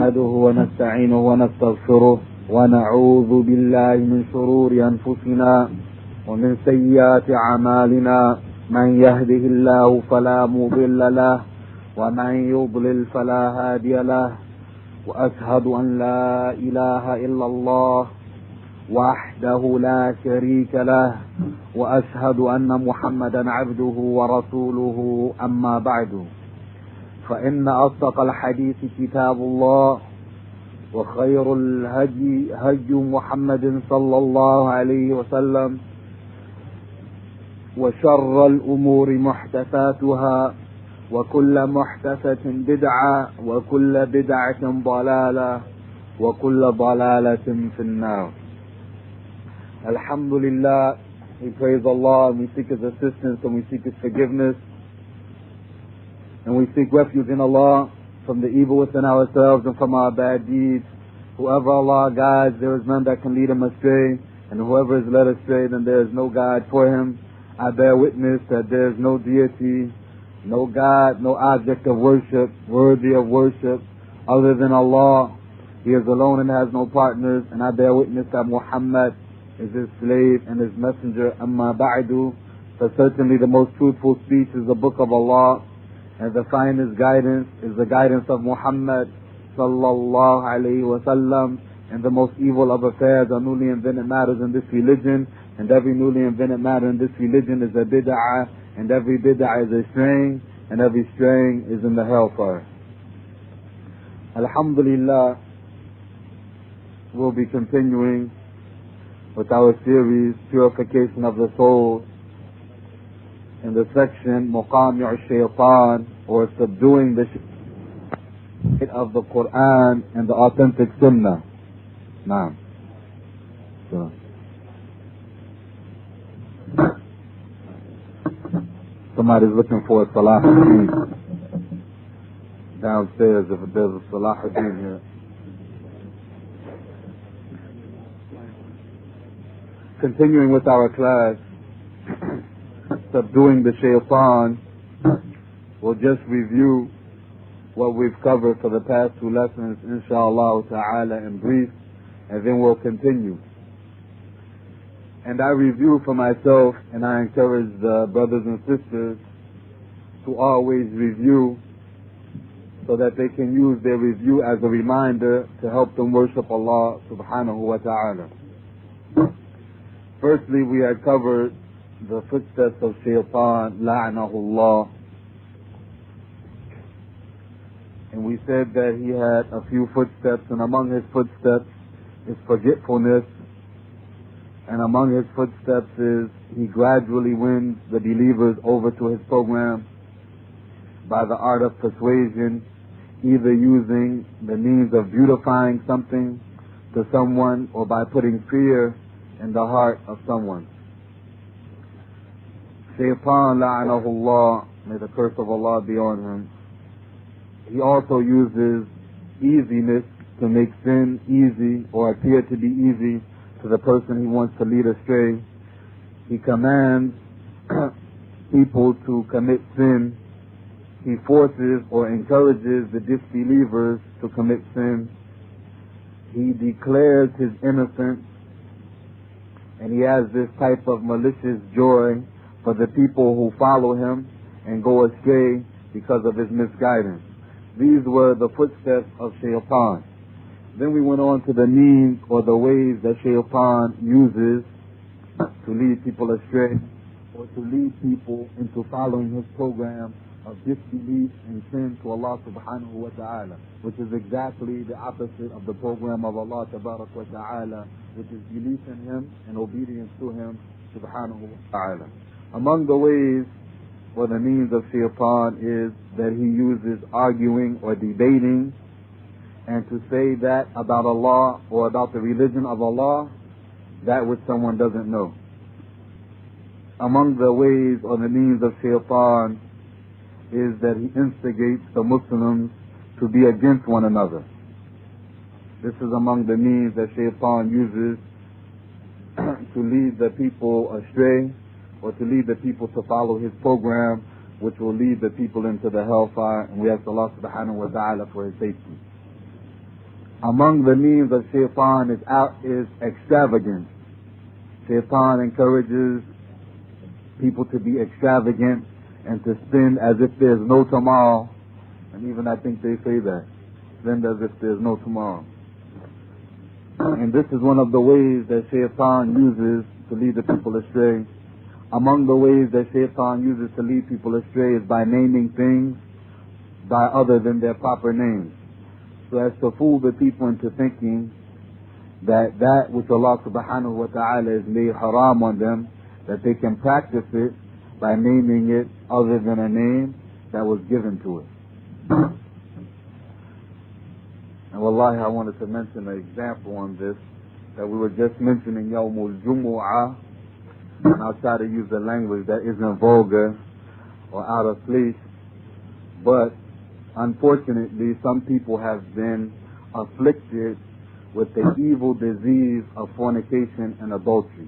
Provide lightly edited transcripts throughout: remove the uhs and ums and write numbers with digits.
نحمده ونستعينه ونستغفره ونعوذ بالله من شرور أنفسنا ومن سيئات أعمالنا. من يهده الله فلا مضل له ومن يضلل فلا هادي له. وأشهد أن لا إله إلا الله وحده لا شريك له وأشهد أن محمدا عبده ورسوله. أما بعد، فإن أصدق الحديث كتاب الله، وخير الهدي هدي محمد صلى الله عليه وسلم، وشر الأمور محدثاتها، وكل محدثة بدعة، وكل بدعة ضلالة، وكل ضلالة في النار. Alhamdulillah, we praise Allah and we seek His assistance and we seek His forgiveness. And we seek refuge in Allah from the evil within ourselves and from our bad deeds. Whoever Allah guides, there is none that can lead him astray. And whoever is led astray, then there is no guide for him. I bear witness that there is no deity, no God, no object of worship, worthy of worship, other than Allah. He is alone and has no partners. And I bear witness that Muhammad is His slave and His messenger. Amma ba'du. So certainly the most truthful speech is the book of Allah. And the finest guidance is the guidance of Muhammad sallallahu alayhi wa sallam. And the most evil of affairs are newly invented matters in this religion. And every newly invented matter in this religion is a bid'ah. And every bid'ah is a straying. And every straying is in the hellfire. Alhamdulillah, we'll be continuing with our series, Purification of the Soul, in the section Muqami' Shaytan, or subduing the shaitan of the Quran and the authentic Sunnah. Naam. So. Somebody's looking for a Salahuddin downstairs, if there's a Salahuddin here. Continuing with our class, Subduing the Shaytan, we'll just review what we've covered for the past two lessons, inshallah ta'ala, in brief, and then we'll continue. And I review for myself, and I encourage the brothers and sisters to always review so that they can use their review as a reminder to help them worship Allah subhanahu wa ta'ala. Firstly, we had covered the footsteps of Shaytan, la'anahullah. And we said that he had a few footsteps, and among his footsteps is forgetfulness. And among his footsteps is he gradually wins the believers over to his program by the art of persuasion, either using the means of beautifying something to someone or by putting fear in the heart of someone. Shaytan, la'anahullah, may the curse of Allah be on him. He also uses easiness to make sin easy or appear to be easy to the person he wants to lead astray. He commands people to commit sin. He forces or encourages the disbelievers to commit sin. He declares his innocence. And he has this type of malicious joy for the people who follow him and go astray because of his misguidance. These were the footsteps of Shaytan. Then we went on to the means or the ways that Shaytan uses to lead people astray or to lead people into following his program of disbelief and sin to Allah subhanahu wa ta'ala, which is exactly the opposite of the program of Allah tabarak wa ta'ala, which is belief in him and obedience to him subhanahu wa ta'ala. Among the ways or the means of Shaytan is that he uses arguing or debating and to say that about Allah or about the religion of Allah, that which someone doesn't know. Among the ways or the means of Shaytan is that he instigates the Muslims to be against one another. This is among the means that Shaytan uses to lead the people astray or to lead the people to follow his program, which will lead the people into the hellfire. And we ask Allah subhanahu wa ta'ala for his safety. Among the means of shaitan is extravagance. Shaitan encourages people to be extravagant and to spend as if there's no tomorrow. And even I think they say that. Spend as if there's no tomorrow. And this is one of the ways that shaitan uses to lead the people astray. Among the ways that shaitan uses to lead people astray is by naming things by other than their proper names, so as to fool the people into thinking that that which Allah subhanahu wa ta'ala has made haram on them, that they can practice it by naming it other than a name that was given to it. And wallahi, I wanted to mention an example on this, that we were just mentioning Yawmul Jumu'ah, and I'll try to use the language that isn't vulgar or out of place, but unfortunately some people have been afflicted with the evil disease of fornication and adultery.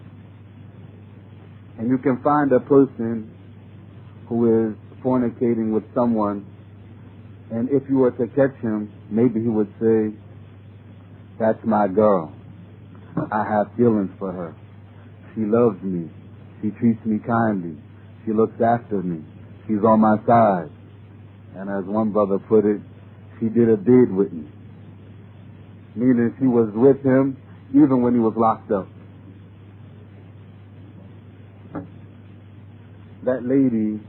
And you can find a person who is fornicating with someone, and if you were to catch him, maybe he would say, "That's my girl. I have feelings for her. She loves me. She treats me kindly. She looks after me. She's on my side." And as one brother put it, she did a bid with me. Meaning she was with him even when he was locked up. That lady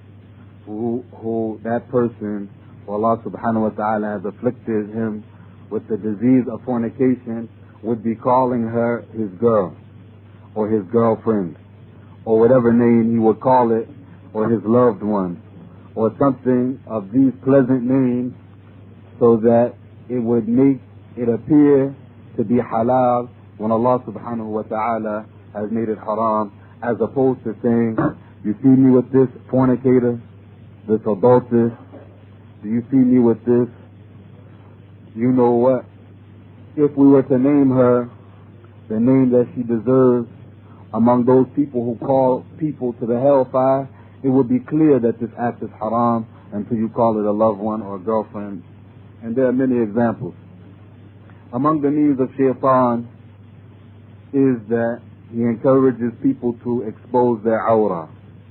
that person, Allah subhanahu wa ta'ala has afflicted him with the disease of fornication, would be calling her his girl, or his girlfriend, or whatever name he would call it, or his loved one, or something of these pleasant names, so that it would make it appear to be halal when Allah subhanahu wa ta'ala has made it haram, as opposed to saying, "You see me with this fornicator, this adulteress? Do you see me with this? You know what? If we were to name her the name that she deserves among those people who call people to the hellfire, it would be clear that this act is haram until you call it a loved one or a girlfriend." And there are many examples. Among the means of shaitan is that he encourages people to expose their awrah,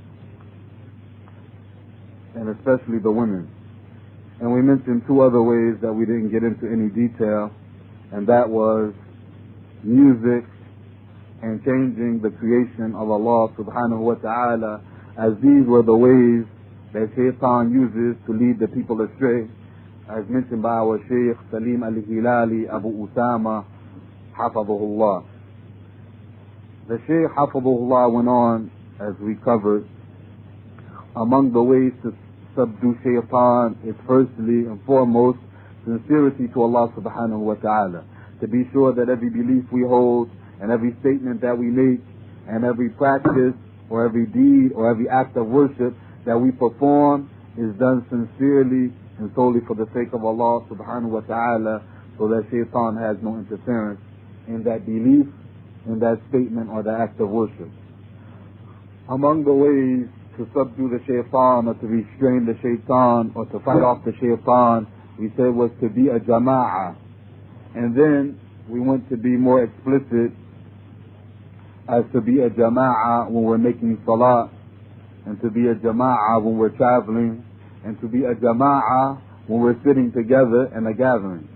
and especially the women. And we mentioned two other ways that we didn't get into any detail, and that was music and changing the creation of Allah subhanahu wa ta'ala, as these were the ways that shaitan uses to lead the people astray, as mentioned by our Shaykh Salim al-Hilali Abu Usama Hafadhullah. The Shaykh Hafadhullah went on, as we covered, among the ways to subdue shaitan is firstly and foremost sincerity to Allah subhanahu wa ta'ala. To be sure that every belief we hold and every statement that we make and every practice or every deed or every act of worship that we perform is done sincerely and solely for the sake of Allah subhanahu wa ta'ala, so that shaitan has no interference in that belief, in that statement or the act of worship. Among the ways to subdue the shaitan or to restrain the shaitan or to fight off the shaitan, we said was to be a jama'ah. And then we went to be more explicit as to be a jama'ah when we're making salah, and to be a jama'ah when we're traveling, and to be a jama'ah when we're sitting together in a gathering.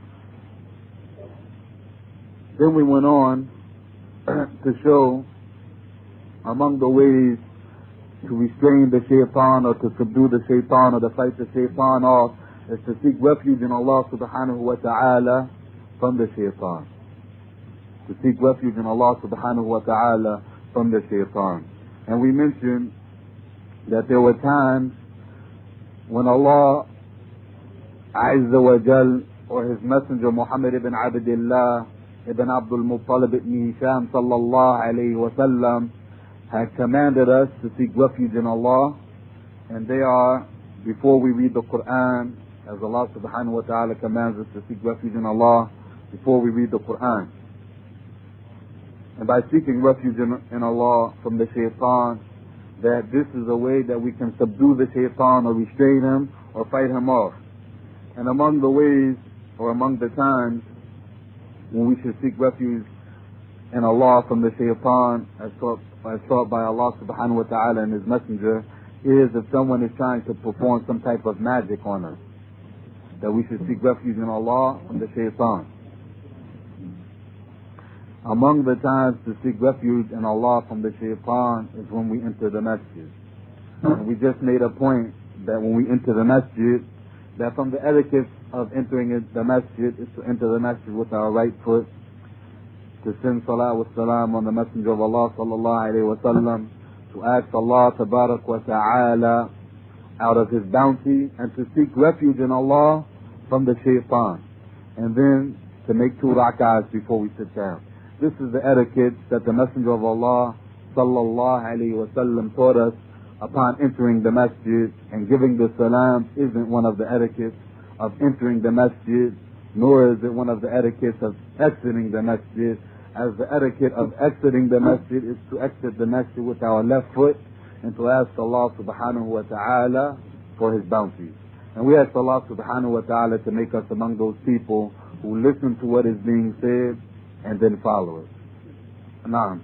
Then we went on to show among the ways to restrain the shaitan or to subdue the shaitan or to fight the shaitan off is to seek refuge in Allah subhanahu wa ta'ala from the shaitan. To seek refuge in Allah subhanahu wa ta'ala from the shaitan. And we mentioned that there were times when Allah Azza wa Jal or His Messenger Muhammad ibn Abdullah ibn Abdul Muttalib ibn Hisham sallallahu alayhi wa sallam had commanded us to seek refuge in Allah, and they are, before we read the Quran, as Allah subhanahu wa ta'ala commands us to seek refuge in Allah before we read the Quran. And by seeking refuge in Allah from the shaitan, that this is a way that we can subdue the shaitan or restrain him or fight him off. And among the ways or among the times when we should seek refuge in Allah from the shaitan, as taught by Allah subhanahu wa ta'ala and His Messenger, is if someone is trying to perform some type of magic on us, that we should seek refuge in Allah from the shaitan. Among the times to seek refuge in Allah from the shaitan is when we enter the masjid. And we just made a point that when we enter the masjid, that from the etiquette of entering the masjid is to enter the masjid with our right foot, to send salat wa salam on the Messenger of Allah sallallahu alayhi wa sallam, to ask Allah tabarak wa ta'ala out of His bounty, and to seek refuge in Allah from the shaitan, and then to make 2 rak'ahs before we sit down. This is the etiquette that the Messenger of Allah sallallahu alayhi wa sallam taught us upon entering the masjid, and giving the salam isn't one of the etiquettes of entering the masjid, nor is it one of the etiquettes of exiting the masjid, as the etiquette of exiting the masjid is to exit the masjid with our left foot and to ask Allah subhanahu wa ta'ala for His bounties. And we ask Allah subhanahu wa ta'ala to make us among those people who listen to what is being said and then follow it. Naam.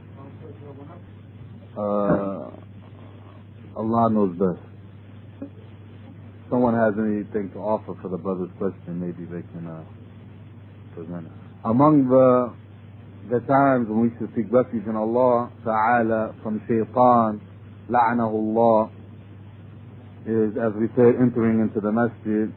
Allah knows best. Someone has anything to offer for the brother's question, maybe they can present it. Among the times when we should seek refuge in Allah Ta'ala from shaitan, la'anahullah, is, as we said, entering into the masjid.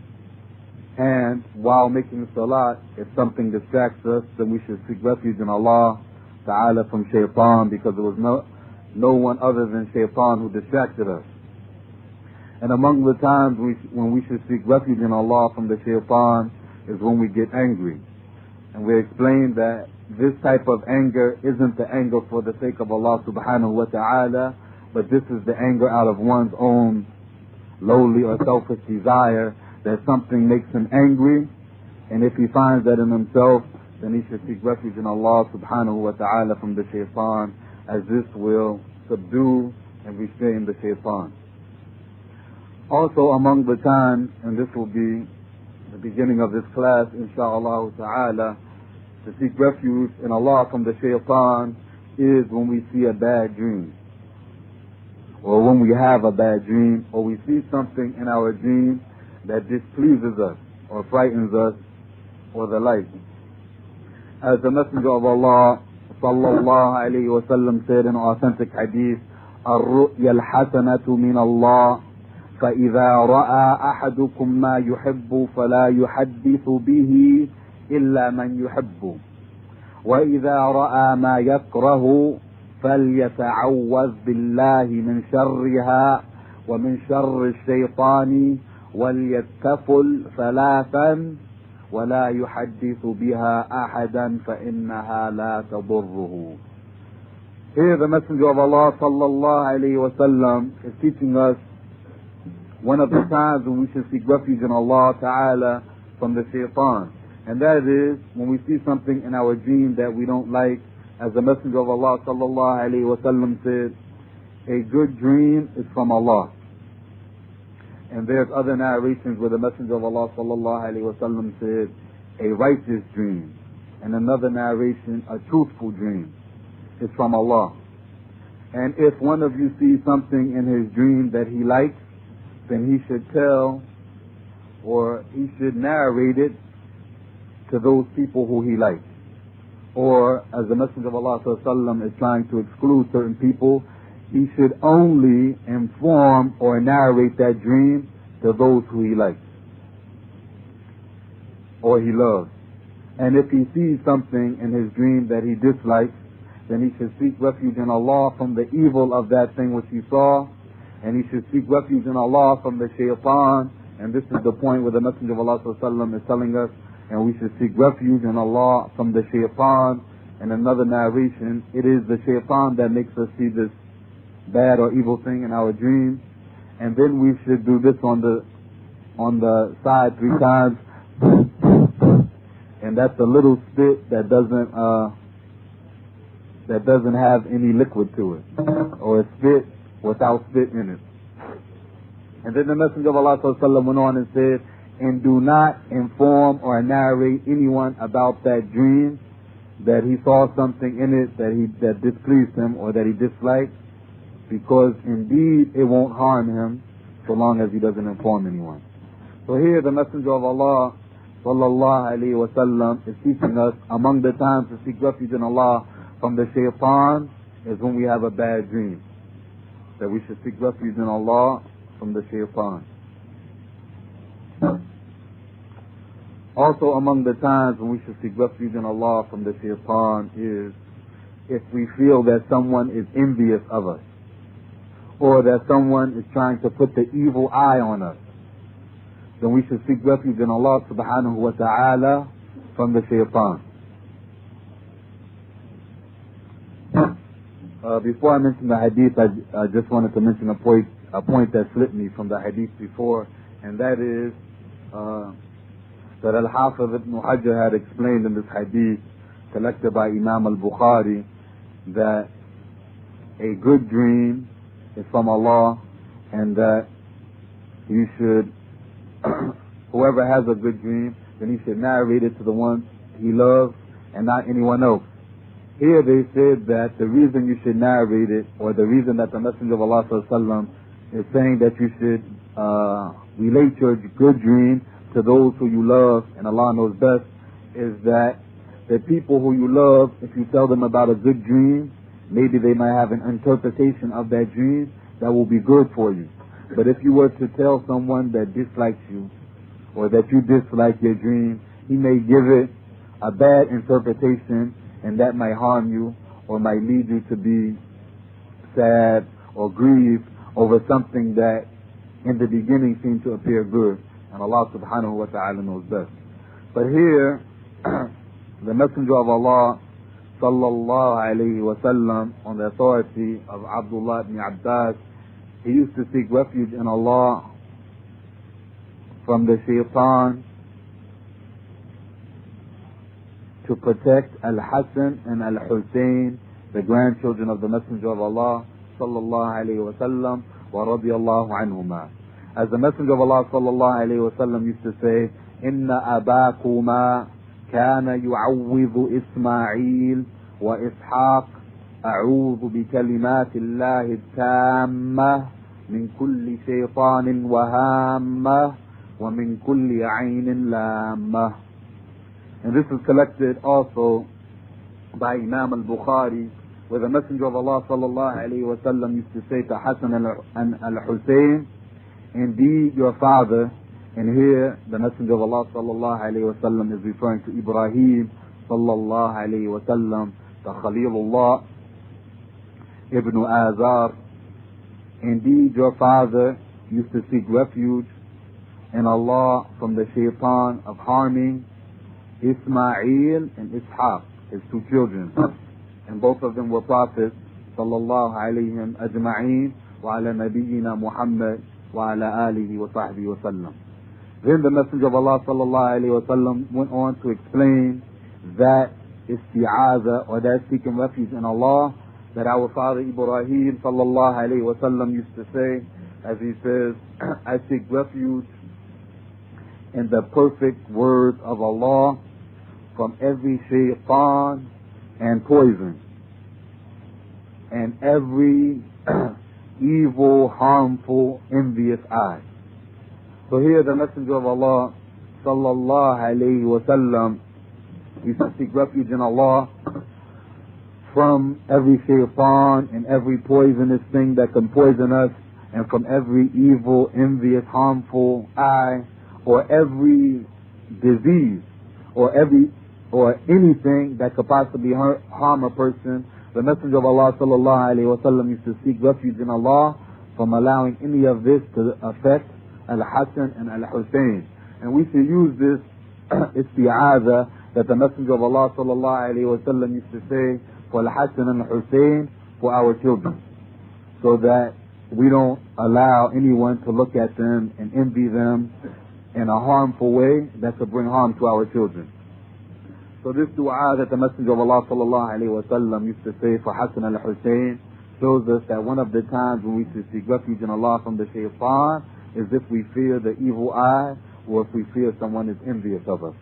And while making salat, if something distracts us, then we should seek refuge in Allah Ta'ala from shaitan, because there was no one other than shaitan who distracted us. And among the times when we should seek refuge in Allah from the shaitan is when we get angry. And we explained that this type of anger isn't the anger for the sake of Allah subhanahu wa ta'ala, but this is the anger out of one's own lowly or selfish desire, that something makes him angry, and if he finds that in himself, then he should seek refuge in Allah subhanahu wa ta'ala from the shaitan, as this will subdue and restrain the shaitan. Also among the times, and this will be the beginning of this class insha'Allah ta'ala, to seek refuge in Allah from the shaitan is when we see a bad dream, or when we have a bad dream, or we see something in our dream that displeases us or frightens us or the like. As the Messenger of Allah sallallahu alayhi wa sallam said in authentic hadith, الرؤيا الحسنة من الله فإذا رأى أحدكم ما يحب فلا يحدث به إلا من يحب وإذا رأى ما يكره فليتعوذ بالله من شرها ومن شر الشيطان وليتكفل 3 ولا يحدث بها أحدا فإنها لا تضره. Here the Messenger of Allah sallallahu alayhi wa sallam is teaching us one of the times when we should seek refuge in Allah ta'ala from the shaitan. And that is when we see something in our dream that we don't like. As the Messenger of Allah sallallahu alayhi wa sallam said, a good dream is from Allah. And there's other narrations where the Messenger of Allah sallallahu alayhi wa sallam said, a righteous dream. And another narration, a truthful dream is from Allah. And if one of you sees something in his dream that he likes, then he should tell, or he should narrate it to those people who he likes. Or, as the Messenger of Allah sallallahu alayhi wa sallam is trying to exclude certain people, he should only inform or narrate that dream to those who he likes or he loves. And if he sees something in his dream that he dislikes, then he should seek refuge in Allah from the evil of that thing which he saw, and he should seek refuge in Allah from the shaitan. And this is the point where the Messenger of Allah sallallahu alayhi wa sallam is telling us, and we should seek refuge in Allah from the shaitan. And another narration, it is the shaitan that makes us see this bad or evil thing in our dreams. And then we should do this on the side 3 times, and that's a little spit that doesn't have any liquid to it, or a spit without spit in it. And then the Messenger of Allah sallallahu alaihi wasallam went on and said, and do not inform or narrate anyone about that dream, that he saw something in it that displeased him or that he disliked, because indeed it won't harm him so long as he doesn't inform anyone. So here the Messenger of Allah sallallahu alayhi wa sallam is teaching us among the times to seek refuge in Allah from the shaitan is when we have a bad dream, that we should seek refuge in Allah from the shaitan. Also among the times when we should seek refuge in Allah from the shaitan is if we feel that someone is envious of us, or that someone is trying to put the evil eye on us, then we should seek refuge in Allah subhanahu wa ta'ala from the shaitan. Before I mention the hadith, I just wanted to mention a point that slipped me from the hadith before, and that is that Al-Hafiz ibn Hajar had explained in this hadith collected by Imam al-Bukhari that a good dream is from Allah, and that you should, whoever has a good dream, then he should narrate it to the one he loves and not anyone else. Here they said that the reason you should narrate it, or the reason that the Messenger of Allah sallallahu alaihi wasallam is saying that you should relate your good dream to those who you love, and Allah knows best, is that the people who you love, if you tell them about a good dream, maybe they might have an interpretation of that dream that will be good for you. But if you were to tell someone that dislikes you, or that you dislike your dream, he may give it a bad interpretation, and that might harm you, or might lead you to be sad or grieve over something that in the beginning seemed to appear good. And Allah subhanahu wa ta'ala knows best. But here, the Messenger of Allah sallallahu alayhi wa sallam, on the authority of Abdullah ibn Abbas, he used to seek refuge in Allah from the shaitan to protect Al-Hasan and Al-Hussein, the grandchildren of the Messenger of Allah sallallahu alayhi wa sallam, wa radiyallahu anhuma. As the Messenger of Allah sallallahu alayhi wa sallam used to say, Inna abakuma kana yu'awwidhu Ismail wa Ishaq a'udhu bi kalimati Allahi tamma min kulli shaytanin wa hamma wa min kulli aynin lamma. And this is collected also by Imam al-Bukhari, where the Messenger of Allah sallallahu alayhi wa sallam used to say to Hassan and Al-Hussein, indeed your father, and here the Messenger of Allah sallallahu alayhi wa sallam is referring to Ibrahim sallallahu alayhi wa sallam, the Khalilullah ibn Azar, indeed your father used to seek refuge in Allah from the shaitan of harming Ismail and Ishaq, his two children, and both of them were prophets sallallahu alayhim ajma'een wa ala nabiyyina Muhammad wa ala alihi wa sahbihi wa sallam. Then the Messenger of Allah sallallahu alayhi wa sallam went on to explain that isti'aza, or that seeking refuge in Allah, that our father Ibrahim sallallahu alayhi wa sallam used to say, as he says, I seek refuge in the perfect words of Allah from every shaitan and poison, and every evil, harmful, envious eye. So here the Messenger of Allah sallallahu alayhi wa sallam used to seek refuge in Allah from every shaitan and every poisonous thing that can poison us, and from every evil, envious, harmful eye, or every disease, or anything that could possibly harm a person. The Messenger of Allah sallallahu alayhi wa sallam used to seek refuge in Allah from allowing any of this to affect Al-Hasan and Al-Hussein. And we should use this isti'aza that the Messenger of Allah sallallahu alayhi wa sallam used to say for Al-Hasan and Al-Hussein for our children, so that we don't allow anyone to look at them and envy them in a harmful way that could bring harm to our children. So this dua that the Messenger of Allah sallallahu alayhi wa sallam used to say for Hassan al-Hussein shows us that one of the times when we should seek refuge in Allah from the shaitan is if we fear the evil eye, or if we fear someone is envious of us.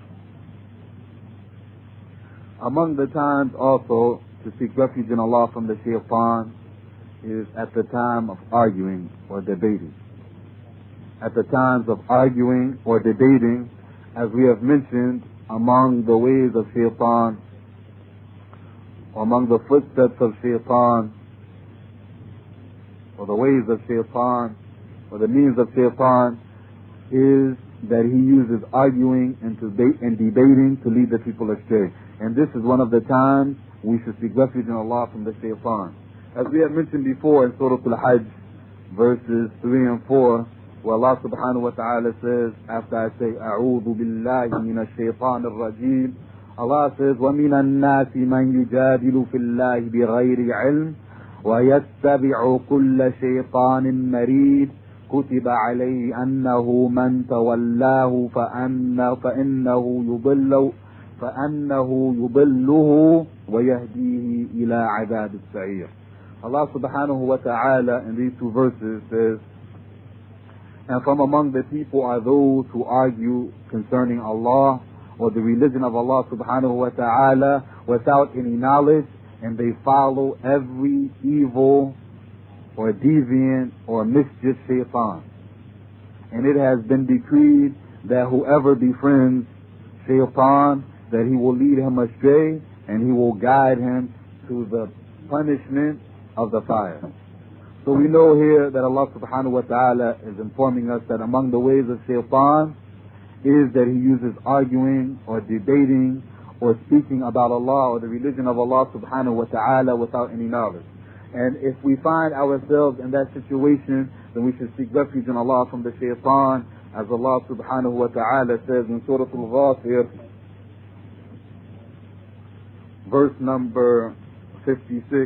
Among the times also to seek refuge in Allah from the shaitan is at the time of arguing or debating. At the times of arguing or debating, as we have mentioned, among the ways of shaitan, among the footsteps of shaitan, or the ways of shaitan, or the means of shaitan, is that he uses arguing and debating to lead the people astray. And this is one of the times we should seek refuge in Allah from the shaitan. As we have mentioned before in Surah Al-Hajj, verses 3 and 4, where Allah subhanahu wa ta'ala says, after I say, أعوذ بالله من الشيطان الرجيم, Allah says, وَمِنَ النَّاسِ مَنْ يُجَادِلُ فِي اللَّهِ بِغَيْرِ عِلْمٍ وَيَتَّبِعُ كُلَّ شَيْطَانٍ مَرِيدٍ كُتِبَ عَلَيْهِ أَنَّهُ مَنْ تَوَلَّاهُ فَأَنَّهُ يُضِلُّهُ وَيَهْدِيهِ إِلَى عَذَابِ السَّعِيرِ. Allah subhanahu wa ta'ala in these two verses says, and from among the people are those who argue concerning Allah or the religion of Allah subhanahu wa ta'ala without any knowledge, and they follow every evil or deviant or mischief shaitan. And it has been decreed that whoever befriends shaitan, that he will lead him astray and he will guide him to the punishment of the fire. So we know here that Allah subhanahu wa ta'ala is informing us that among the ways of shaitan is that he uses arguing or debating or speaking about Allah or the religion of Allah subhanahu wa ta'ala without any knowledge. And if we find ourselves in that situation, then we should seek refuge in Allah from the shaitan, as Allah subhanahu wa ta'ala says in Surah Al-Ghafir, verse number 56.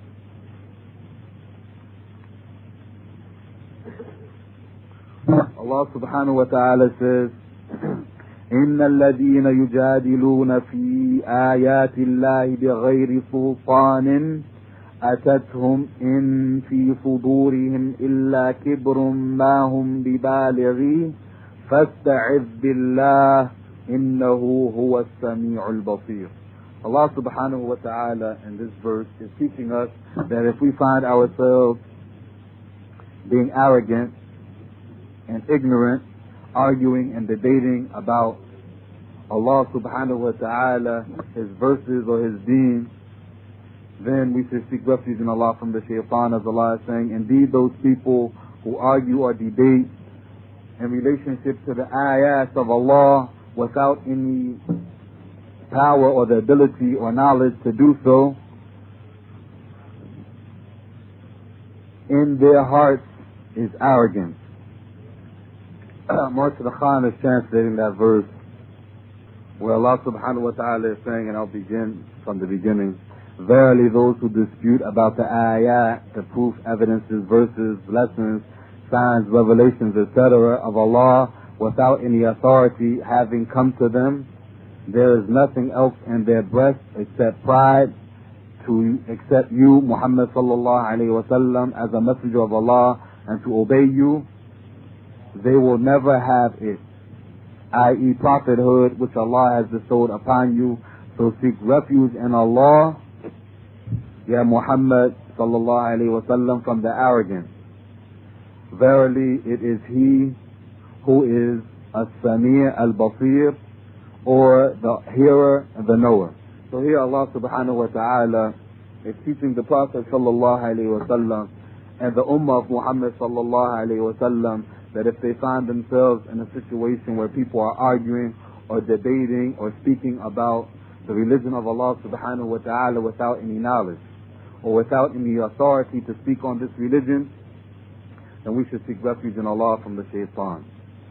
Allah subhanahu wa ta'ala says, إن الذين يجادلون في آيات الله بغير سلطان أتتهم إن في صدورهم إلا كبر ما هم ببالغيه فاستعذ بالله إنه هو السميع البصير. Allah subhanahu wa ta'ala in this verse is teaching us that if we find ourselves being arrogant and ignorant, arguing and debating about Allah subhanahu wa ta'ala, His verses or His deen, then we should seek refuge in Allah from the shaitan, as Allah is saying, indeed those people who argue or debate in relationship to the ayat of Allah without any power or the ability or knowledge to do so, in their hearts is arrogance. Murshid Khan is translating that verse where Allah subhanahu wa ta'ala is saying, and I'll begin from the beginning, verily those who dispute about the ayat, the proof, evidences, verses, lessons, signs, revelations, etc. of Allah without any authority having come to them, there is nothing else in their breast except pride to accept you, Muhammad sallallahu alayhi wa sallam, as a messenger of Allah and to obey you. They will never have it, i.e. prophethood, which Allah has bestowed upon you. So seek refuge in Allah, ya Muhammad sallallahu alayhi wa sallam, from the arrogant. Verily it is He who is as-Sami' al-Basir, or the hearer and the knower. So here Allah subhanahu wa ta'ala is teaching the Prophet sallallahu alayhi wa sallam and the Ummah of Muhammad sallallahu alayhi wa sallam that if they find themselves in a situation where people are arguing or debating or speaking about the religion of Allah subhanahu wa ta'ala without any knowledge or without any authority to speak on this religion, then we should seek refuge in Allah from the shaitan.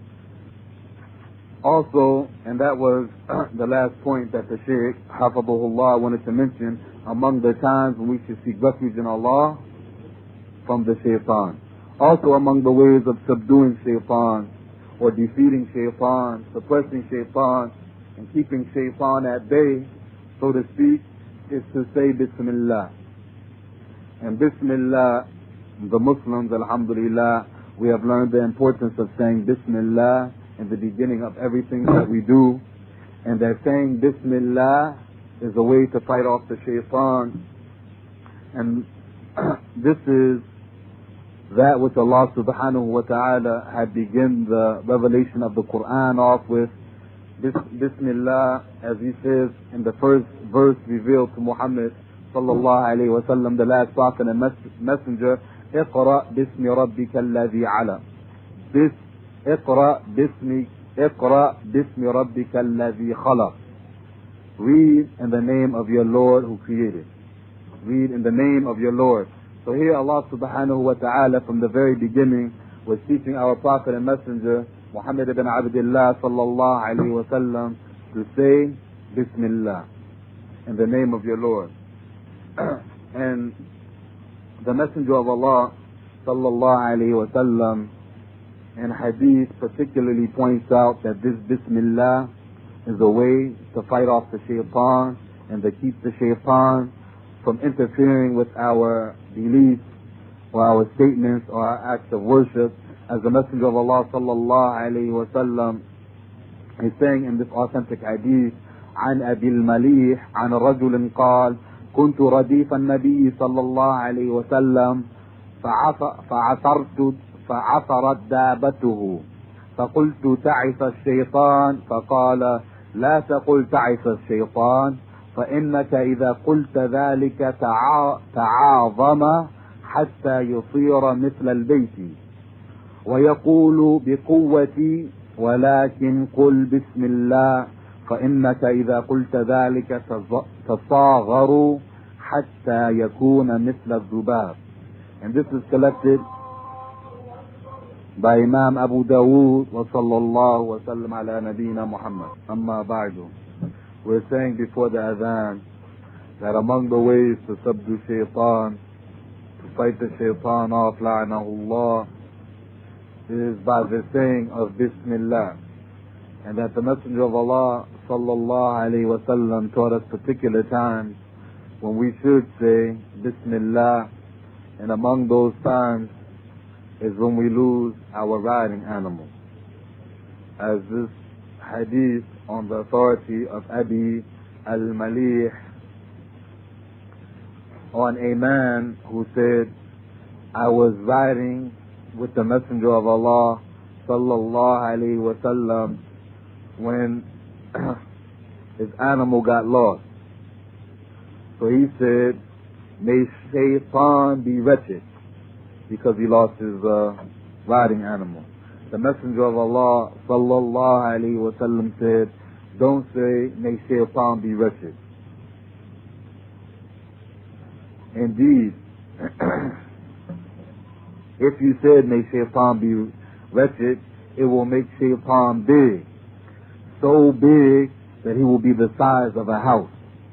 Also, and that was the last point that the Shaykh Hafidhahullah wanted to mention, among the times when we should seek refuge in Allah from the shaitan. Also among the ways of subduing shaitan or defeating shaitan, suppressing shaitan and keeping shaitan at bay, so to speak, is to say Bismillah. And Bismillah, the Muslims, alhamdulillah, we have learned the importance of saying Bismillah in the beginning of everything that we do, and that saying Bismillah is a way to fight off the shaitan. And this is that which Allah subhanahu wa ta'ala had begun the revelation of the Quran off with. Bismillah, as he says in the first verse revealed to Muhammad sallallahu alayhi wa sallam, the last prophet and messenger, اقرأ باسم ربك الذي علم. اقرأ باسم ربك الذي خلق. Read in the name of your Lord who created. Read in the name of your Lord. So here Allah subhanahu wa ta'ala from the very beginning was teaching our prophet and messenger Muhammad ibn Abdullah sallallahu alayhi wa sallam to say Bismillah, in the name of your Lord. And the messenger of Allah sallallahu alayhi wa sallam in hadith particularly points out that this Bismillah is a way to fight off the shaitan and to keep the shaitan from interfering with our beliefs or our statements or our acts of worship. As the Messenger of Allah sallallahu alayhi wa sallam is saying in this authentic hadith, عن أبي المليح عن رجل قال كنت رديف النبي صلى الله عليه وسلم فعثرت دابته فقلت تعس الشيطان فقال لا تقل تعس الشيطان فإنك إذا قلت ذلك تعاظم حتى يصير مثل البيت ويقول بقوتي ولكن قل بسم الله فإنك إذا قلت ذلك تصاغر حتى يكون مثل الذباب. And this is collected by Imam Abu Dawood wa sallallahu wa sallam ala nabiyyina Muhammad. Amma ba'du. We're saying before the adhan that among the ways to subdue shaitan, to fight the shaitan off, la'anahullah, is by the saying of Bismillah. And that the Messenger of Allah sallallahu alayhi wa sallam taught us particular times when we should say Bismillah, and among those times is when we lose our riding animal. As this hadith on the authority of Abi al-Malih on a man who said, I was riding with the Messenger of Allah sallallahu alayhi wa sallam when his animal got lost. So he said, may shaitan be wretched, because he lost his riding animal. The Messenger of Allah sallallahu alayhi wa sallam said, don't say may shaitan be wretched. Indeed, if you said may shaitan be wretched, it will make shaitan big, so big that he will be the size of a house.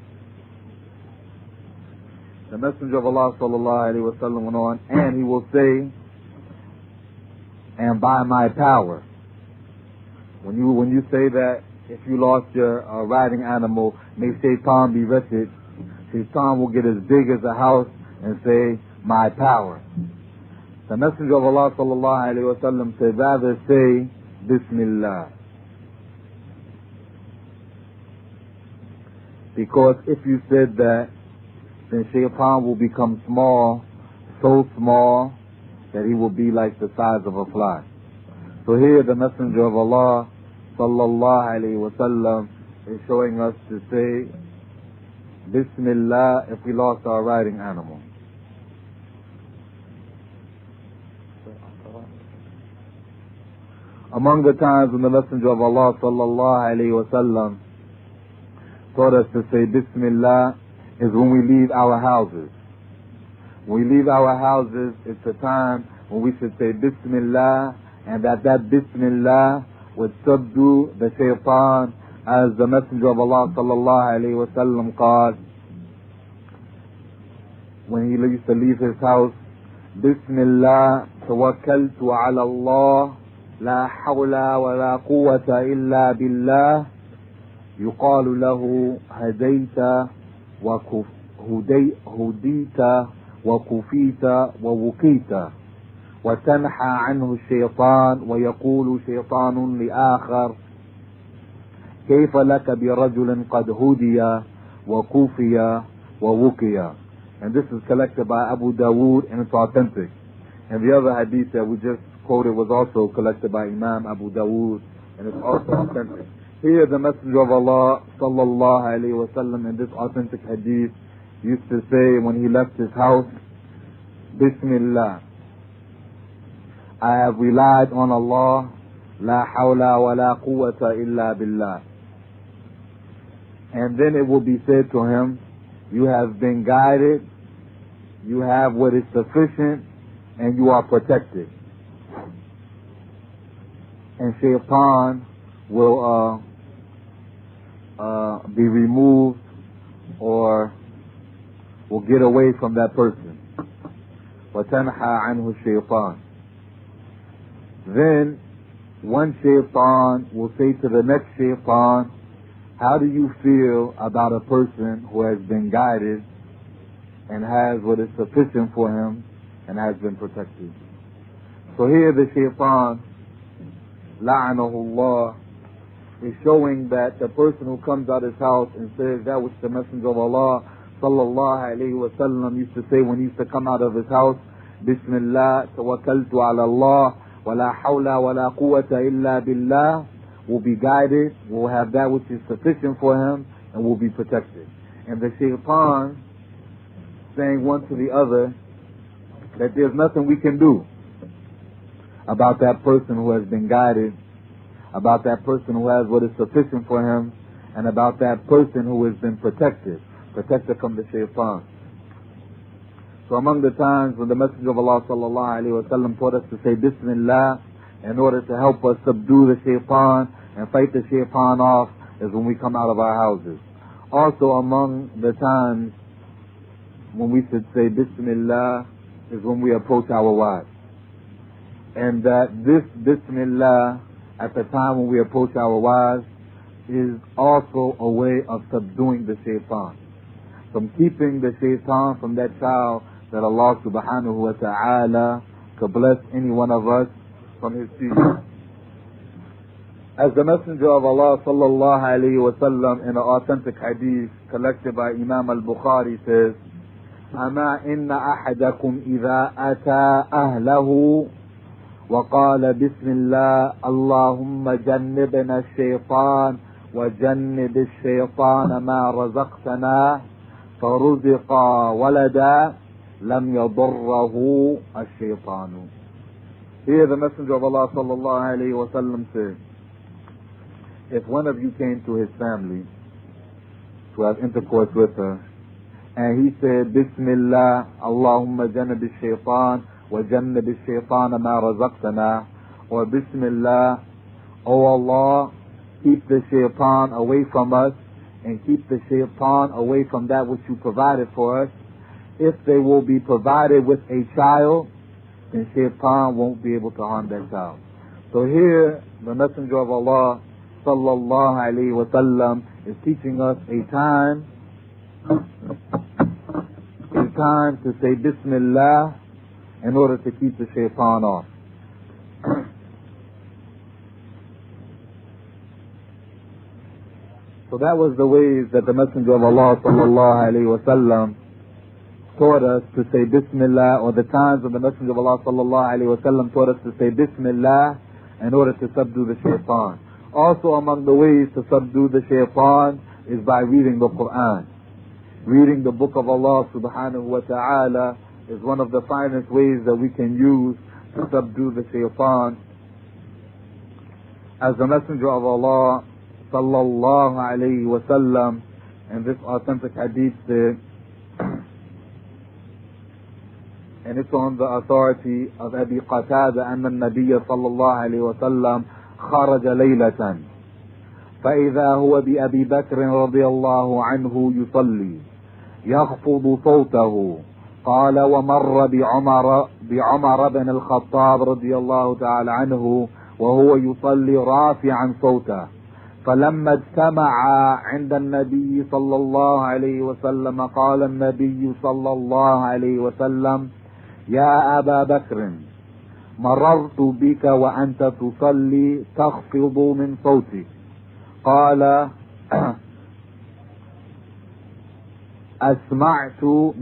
The Messenger of Allah sallallahu alaihi wasallam went on, and he will say, and by my power. When you say that, if you lost your riding animal, may shaitan be wretched, shaitan will get as big as a house and say, my power. The Messenger of Allah sallallahu alaihi wasallam said, rather say Bismillah. Because if you said that, then shaitan will become small, so small that he will be like the size of a fly. So here the Messenger of Allah sallallahu alayhi wa sallam is showing us to say Bismillah if we lost our riding animal. Among the times when the Messenger of Allah sallallahu alayhi wa sallam taught us to say Bismillah is when we leave our houses. When we leave our houses, it's a time when we should say Bismillah, and that Bismillah would subdue the shaitan, as the Messenger of Allah sallallahu alayhi wa sallam called when he used to leave his house, Bismillah tawakkaltu ala Allah, la hawla wa la quwwata illa billah, yuqalu lahu hadayta هديت وكفيت ووقيت وتنحى عنه الشيطان ويقول شيطان لآخر كيف لك برجل قد هدي وكوفي ووكي. And this is collected by Abu Dawood and it's authentic. And the other hadith that we just quoted was also collected by Imam Abu Dawood and it's also authentic. Here the Messenger of Allah sallallahu alayhi wa sallam in this authentic hadith used to say when he left his house, Bismillah, I have relied on Allah, la hawla wa la quwwata illa billah. And then it will be said to him, you have been guided, you have what is sufficient, and you are protected. And shaitan will be removed or will get away from that person. وَتَنْحَى عَنْهُ الشَّيْطَانِ. Then one shaitan will say to the next shaitan, how do you feel about a person who has been guided and has what is sufficient for him and has been protected? So here the shaitan, la'anahullah, is showing that the person who comes out of his house and says that which the Messenger of Allah sallallahu alayhi wa sallam used to say when he used to come out of his house, Bismillah, tawakkaltu ala Allah, wa la hawla wa la quwwata illa billah, will be guided, will have that which is sufficient for him, and will be protected. And the shaitan saying one to the other that there's nothing we can do about that person who has been guided, about that person who has what is sufficient for him, and about that person who has been protected from the shaitan. So among the times when the Messenger of Allah sallallahu alaihi wasallam taught us to say Bismillah in order to help us subdue the shaitan and fight the shaitan off is when we come out of our houses. Also among the times when we should say Bismillah is when we approach our wives. And that this Bismillah at the time when we approach our wives is also a way of subduing the shaitan, from keeping the shaitan from that child that Allah subhanahu wa ta'ala could bless any one of us from his seed. As the Messenger of Allah sallallahu alayhi wa sallam in an authentic hadith collected by Imam al-Bukhari says, أما إن أحدكم إذا أتى أهله وقال بسم الله اللهم جنبنا الشيطان وجنب الشيطان ما رزقتنا فرزق ولدا لم يضره الشيطان. Here the Messenger of Allah sallallahu alayhi wa sallam said, if one of you came to his family to have intercourse with her, and he said, Bismillah, Allahumma jannib al-shaytan, wa jannib al-shaytan ma razaqtana, or Bismillah, O Allah, keep the shaytan away from us, and keep the shaytan away from that which you provided for us. If they will be provided with a child, then shaytan won't be able to harm that child. So here, the Messenger of Allah, sallallahu alayhi wa sallam, is teaching us a time to say Bismillah in order to keep the shaitan off. So that was the ways that the Messenger of Allah sallallahu alayhi wa sallam taught us to say Bismillah, or the times when the Messenger of Allah sallallahu alayhi wa sallam taught us to say Bismillah in order to subdue the shaitan. Also among the ways to subdue the shaitan is by reading the Quran. Reading the book of Allah subhanahu wa ta'ala is one of the finest ways that we can use to subdue the shaitan. As the Messenger of Allah sallallahu alayhi wa sallam in this authentic hadith said, and it's on the authority of Abi Qatada, أن النبي صلى الله عليه وسلم خرج ليلة فإذا هو بأبي بكر رضي الله عنه يصلي يخفض صوته قال ومر بعمر بن الخطاب رضي الله تعالى عنه وهو يصلي رافعا صوته فلما اجتمعا عند النبي صلى الله عليه وسلم قال النبي صلى الله عليه وسلم يا أبا بكر مررت بك وأنت تصلي تخفض من صوتك. قال أسمعت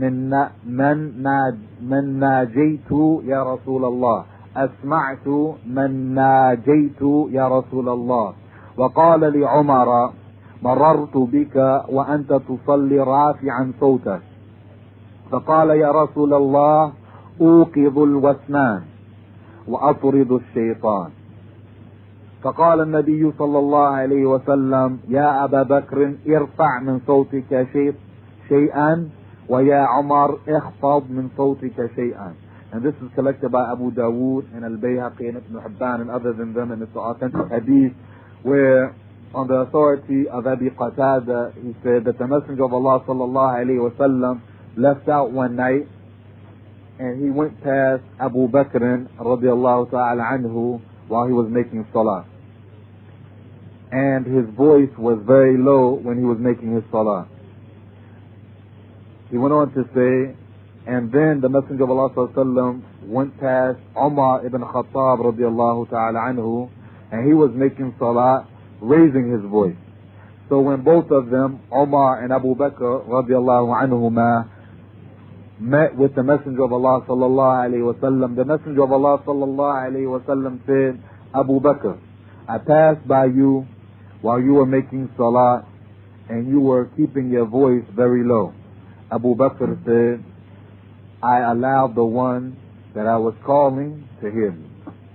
من ناجيت يا رسول الله، أسمعت من ناجيت يا رسول الله. وقال لعمر مررت بك وأنت تصلي رافعا صوتك، فقال يا رسول الله أوقظ الوسنان وأطرد الشيطان. فقال النبي صلى الله عليه وسلم يا أبا بكر ارفع من صوتك شيئا ويا عمر اخفض من صوتك شيئا. And this is collected by Abu Dawood and Al-Bayhaqi and Ibn Hibban and other than them, and it's an authentic hadith where on the authority of Abi Qatada he said that the Messenger of Allah sallallahu alayhi wa sallam left out one night and he went past Abu Bakr radiallahu ta'ala anhu while he was making salah, and his voice was very low when he was making his salah. He went on to say, and then the Messenger of Allah sallallahu alaihi wasallam went past Umar ibn Khattab radiallahu ta'ala anhu, and he was making salah raising his voice. So when both of them, Umar and Abu Bakr radiallahu anhuma, met with the Messenger of Allah sallallahu alaihi wasallam, the Messenger of Allah sallallahu alaihi wasallam said, Abu Bakr, I passed by you while you were making salah and you were keeping your voice very low. Abu Bakr said, I allowed the one that I was calling to hear me.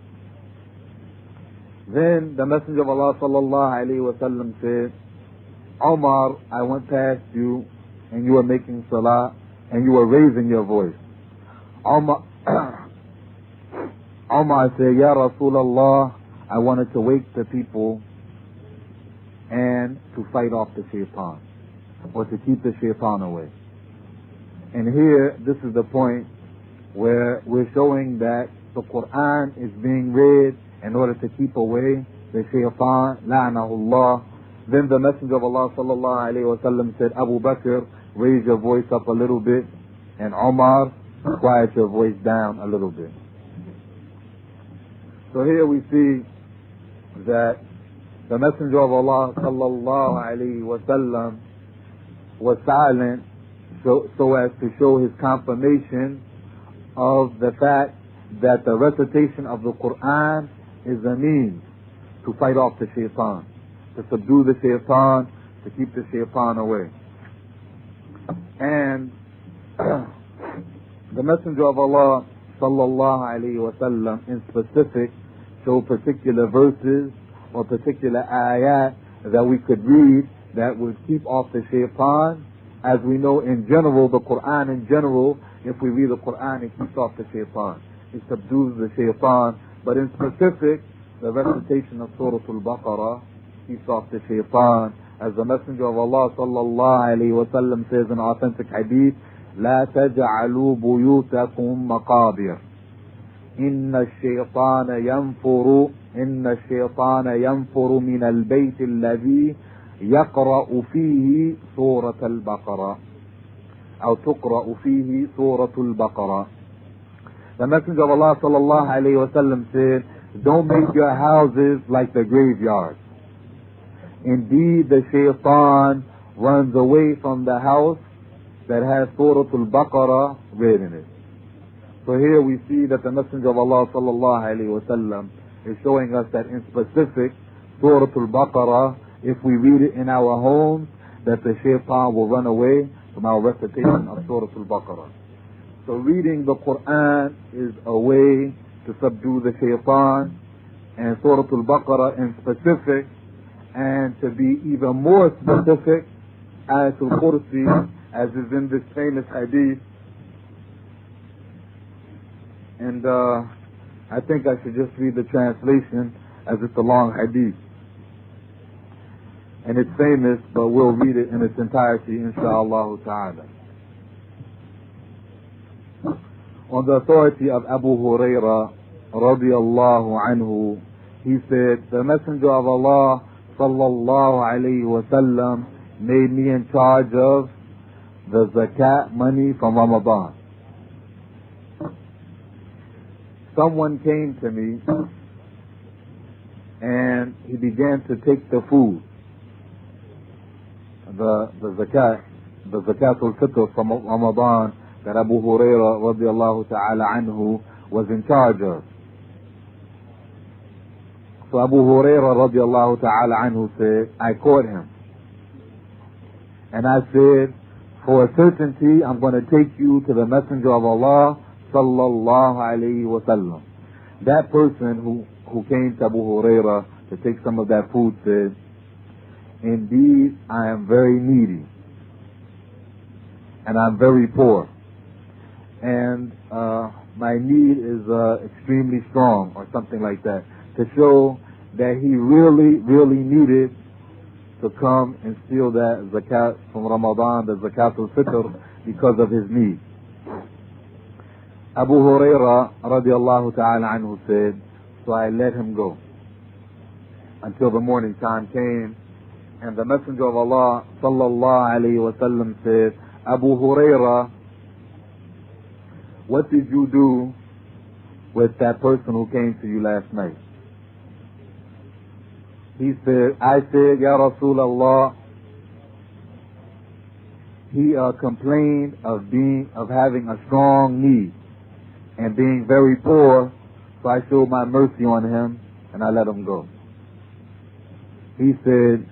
Then the Messenger of Allah sallallahu alaihi wasallam said, Omar, I went past you and you were making salah and you were raising your voice. Omar said, Ya Rasulullah, I wanted to wake the people and to fight off the shaitan, or to keep the shaitan away. And here, this is the point where we're showing that the Quran is being read in order to keep away the shaitan, la'anahullah. Then the Messenger of Allah sallallahu alayhi wa sallam said, Abu Bakr, raise your voice up a little bit, and Omar, quiet your voice down a little bit. So here we see that the Messenger of Allah sallallahu alayhi wa sallam was silent so as to show his confirmation of the fact that the recitation of the Quran is a means to fight off the shaitan, to subdue the shaitan, to keep the shaitan away. And the Messenger of Allah sallallahu alayhi wa sallam in specific showed particular verses or particular ayat that we could read that would keep off the shaitan. As we know in general, the Quran in general, if we read the Quran, it keeps off the shaitan. It subdues the shaitan. But in specific, the recitation of Surah Al-Baqarah keeps off the shaitan. As the Messenger of Allah sallallahu alayhi wa sallam says in authentic hadith, لا تجعلوا بيوتكم مقابر إن الشيطان ينفر من البيت الذي يقرأ فيه سورة البقرة أو تقرأ فيه سورة البقرة. The Messenger of Allah sallallahu alayhi wa sallam said, don't make your houses like the graveyard. Indeed, the shaitan runs away from the house that has Surah Al-Baqarah read in it. So here we see that the Messenger of Allah sallallahu alayhi wa sallam is showing us that in specific, Surah Al-Baqarah, if we read it in our homes, that the shaitan will run away from our recitation of Surah Al-Baqarah. So reading the Quran is a way to subdue the shaitan, and Surah Al-Baqarah in specific, and to be even more specific, Ayatul Kursi, as is in this famous hadith. And I think I should just read the translation as it's a long hadith. And it's famous, but we'll read it in its entirety, inshallah ta'ala. On the authority of Abu Hurairah radiyallahu anhu, he said, the Messenger of Allah sallallahu alayhi wa sallam made me in charge of the zakat money from Ramadan. someone came to me and he began to take the food, the zakatul fitr from Ramadan that Abu Hurairah radiallahu ta'ala anhu was in charge of. So Abu Hurairah radiallahu ta'ala anhu said, I caught him. And I said, for a certainty, I'm going to take you to the Messenger of Allah sallallahu alayhi wa sallam. That person who came to Abu Hurairah to take some of that food said, indeed, I am very needy. And I'm very poor. And my need is extremely strong, or something like that, to show that he really, really needed to come and steal that zakat from Ramadan, the zakatul fitr, because of his need. Abu Hurairah radiallahu ta'ala anhu said, so I let him go until the morning time came, and the Messenger of Allah sallallahu alayhi wa sallam said, Abu Hurairah, what did you do with that person who came to you last night? He said, I said, Ya Rasulullah, he complained of having a strong need and being very poor, so I showed my mercy on him and I let him go. He said,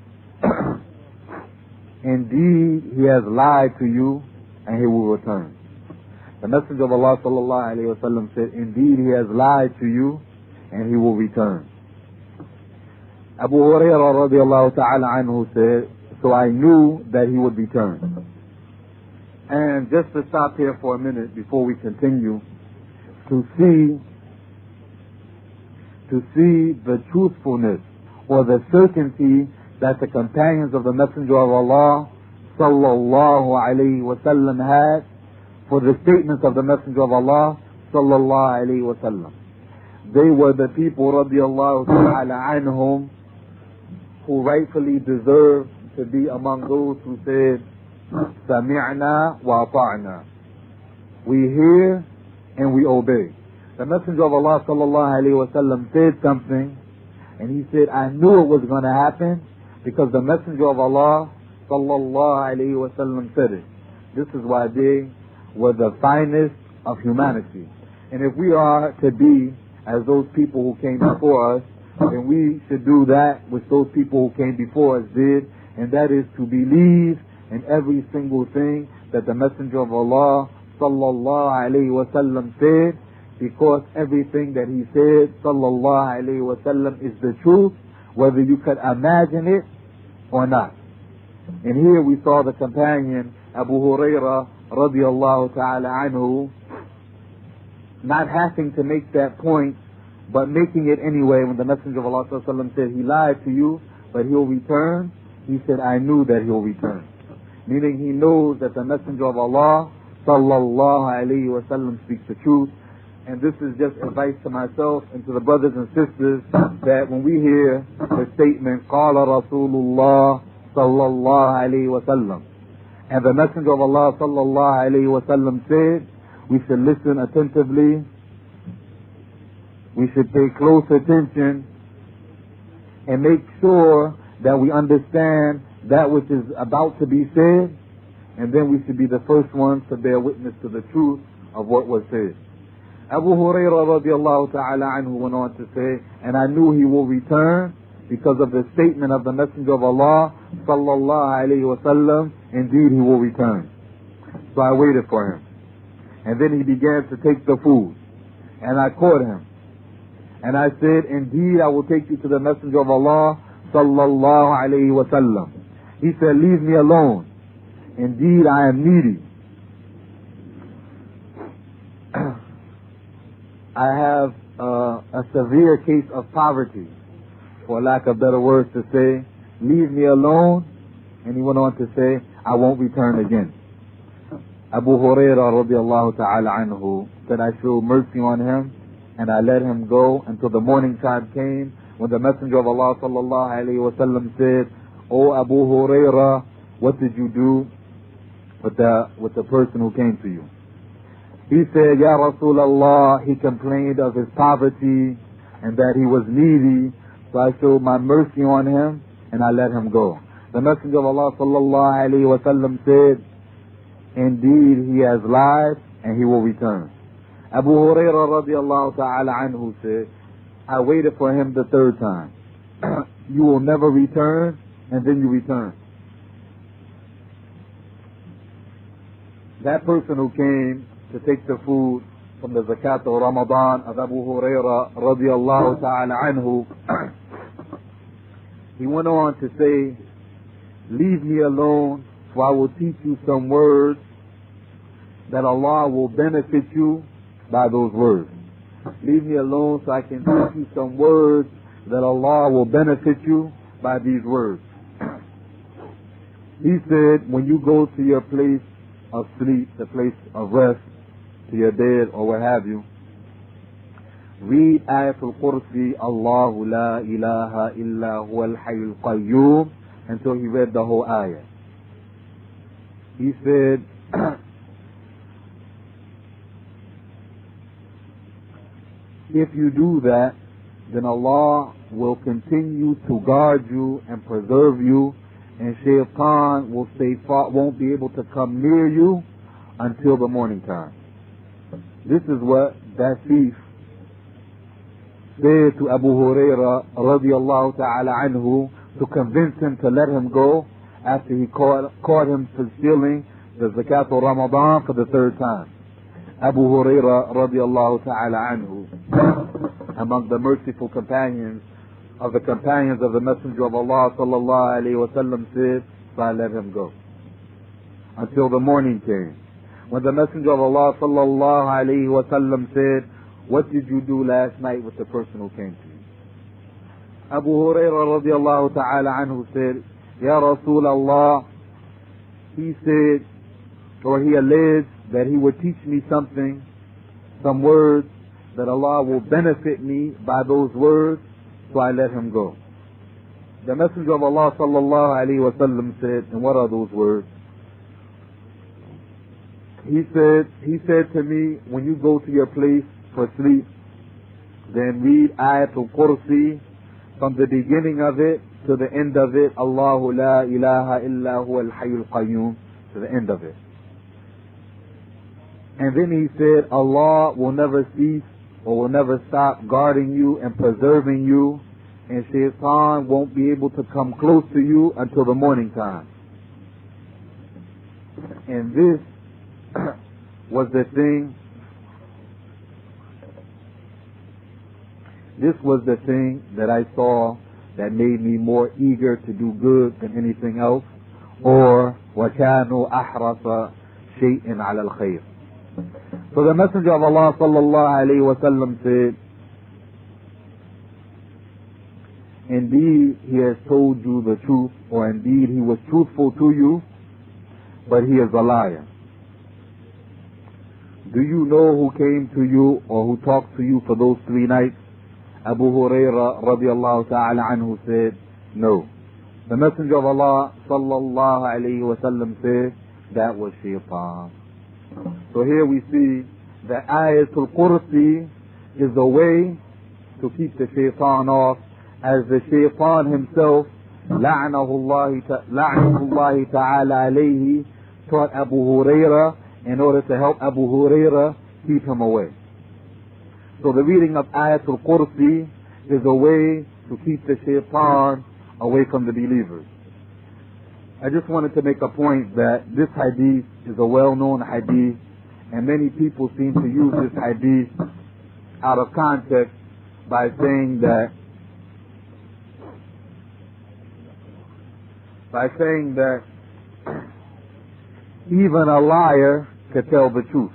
indeed, he has lied to you and he will return. The Messenger of Allah sallallahu alayhi wa sallam said, indeed, he has lied to you and he will return. Abu Hurairah radiallahu ta'ala anhu said, so I knew that he would return. And just to stop here for a minute before we continue, to see the truthfulness or the certainty that the companions of the Messenger of Allah sallallahu alayhi wa sallam had for the statements of the Messenger of Allah sallallahu alayhi wa sallam. They were the people radiallahu ta'ala anhum who rightfully deserve to be among those who said, Sami'na wa ata'na. We hear and we obey. The Messenger of Allah sallallahu alayhi wa sallam said something, and he said, I knew it was going to happen because the Messenger of Allah sallallahu alayhi wa sallam said it. This is why they were the finest of humanity. And if we are to be as those people who came before us, then we should do that which those people who came before us did, and that is to believe in every single thing that the Messenger of Allah sallallahu alayhi wa sallam said, because everything that he said sallallahu alayhi wa sallam is the truth, whether you could imagine it or not. And here we saw the companion Abu Hurairah radiallahu ta'ala anhu not having to make that point, but making it anyway. When the Messenger of Allah sallallahu alaihi wasallam said he lied to you, but he'll return, he said, I knew that he'll return. Meaning he knows that the Messenger of Allah sallallahu alaihi wasallam speaks the truth. And this is just advice to myself and to the brothers and sisters, that when we hear the statement, Qala Rasulullah sallallahu alaihi wasallam, and the Messenger of Allah sallallahu alaihi wasallam said, we should listen attentively. We should pay close attention and make sure that we understand that which is about to be said, and then we should be the first ones to bear witness to the truth of what was said. Abu Hurairah radiallahu ta'ala anhu went on to say, and I knew he will return because of the statement of the Messenger of Allah sallallahu alayhi wa sallam, indeed he will return. So I waited for him. And then he began to take the food. And I caught him. And I said, indeed, I will take you to the Messenger of Allah sallallahu alayhi wa sallam. He said, leave me alone. Indeed, I am needy. I have a severe case of poverty, for lack of better words to say. Leave me alone. And he went on to say, I won't return again. Abu Hurairah radiallahu ta'ala anhu said, I showed mercy on him and I let him go until the morning time came, when the Messenger of Allah sallallahu alayhi wa sallam said, O Abu Hurairah, what did you do with the person who came to you? He said, Ya Rasulallah, he complained of his poverty and that he was needy, so I showed my mercy on him and I let him go. The Messenger of Allah sallallahu alayhi wa sallam said, indeed he has lied and he will return. Abu Hurairah radiallahu ta'ala anhu said, I waited for him the third time. You will never return, and then you return. That person who came to take the food from the zakat of Ramadan of Abu Hurairah radiallahu ta'ala anhu, he went on to say, leave me alone, for I will teach you some words that Allah will benefit you by those words. Leave me alone so I can teach you some words that Allah will benefit you by these words. He said, when you go to your place of sleep, the place of rest, to your bed or what have you, read Ayatul Kursi, Allahu la ilaha illa huwa al-hayyul qayyum, until he read the whole ayah. He said, if you do that, then Allah will continue to guard you and preserve you, and Shaitan will stay far, won't be able to come near you until the morning time. This is what that thief said to Abu Hurairah radiallahu ta'ala anhu to convince him to let him go after he caught him for stealing the zakat of Ramadan for the third time. Abu Hurairah radiallahu ta'ala anhu, among the merciful companions of the Messenger of Allah sallallahu alayhi wa sallam, said, so I let him go until the morning came. When the Messenger of Allah sallallahu alayhi wa sallam said, what did you do last night with the person who came to you? Abu Hurairah radiallahu ta'ala anhu said, Ya Rasulallah, he said, or he alleged that he would teach me something, some words, that Allah will benefit me by those words, so I let him go. The Messenger of Allah sallallahu alayhi wa sallam said, and what are those words? He said to me, when you go to your place for sleep, then read Ayatul Kursi from the beginning of it to the end of it, Allahu la ilaha illa huwa al-hayyul qayyum, to the end of it. And then he said, Allah will never cease or will never stop guarding you and preserving you, and Shaitan won't be able to come close to you until the morning time. And this was the thing, that I saw that made me more eager to do good than anything else, or وَكَانُوا أَحْرَصَ شَيْءٍ عَلَى الْخَيْرِ. So the Messenger of Allah sallallahu alayhi wa sallam said, indeed he has told you the truth, or indeed he was truthful to you, but he is a liar. Do you know who came to you or who talked to you for those 3 nights? Abu Hurairah radiallahu ta'ala anhu said, no. The Messenger of Allah sallallahu alayhi wa sallam said, that was Shaitan. So here we see that Ayatul Kursi is a way to keep the Shaitan off, as the Shaitan himself, la'anahullahi ta'ala alayhi, taught Abu Hurairah in order to help Abu Hurairah keep him away. So the reading of Ayatul Kursi is a way to keep the Shaitan away from the believers. I just wanted to make a point that this hadith is a well-known hadith, and many people seem to use this hadith out of context by saying that even a liar could tell the truth.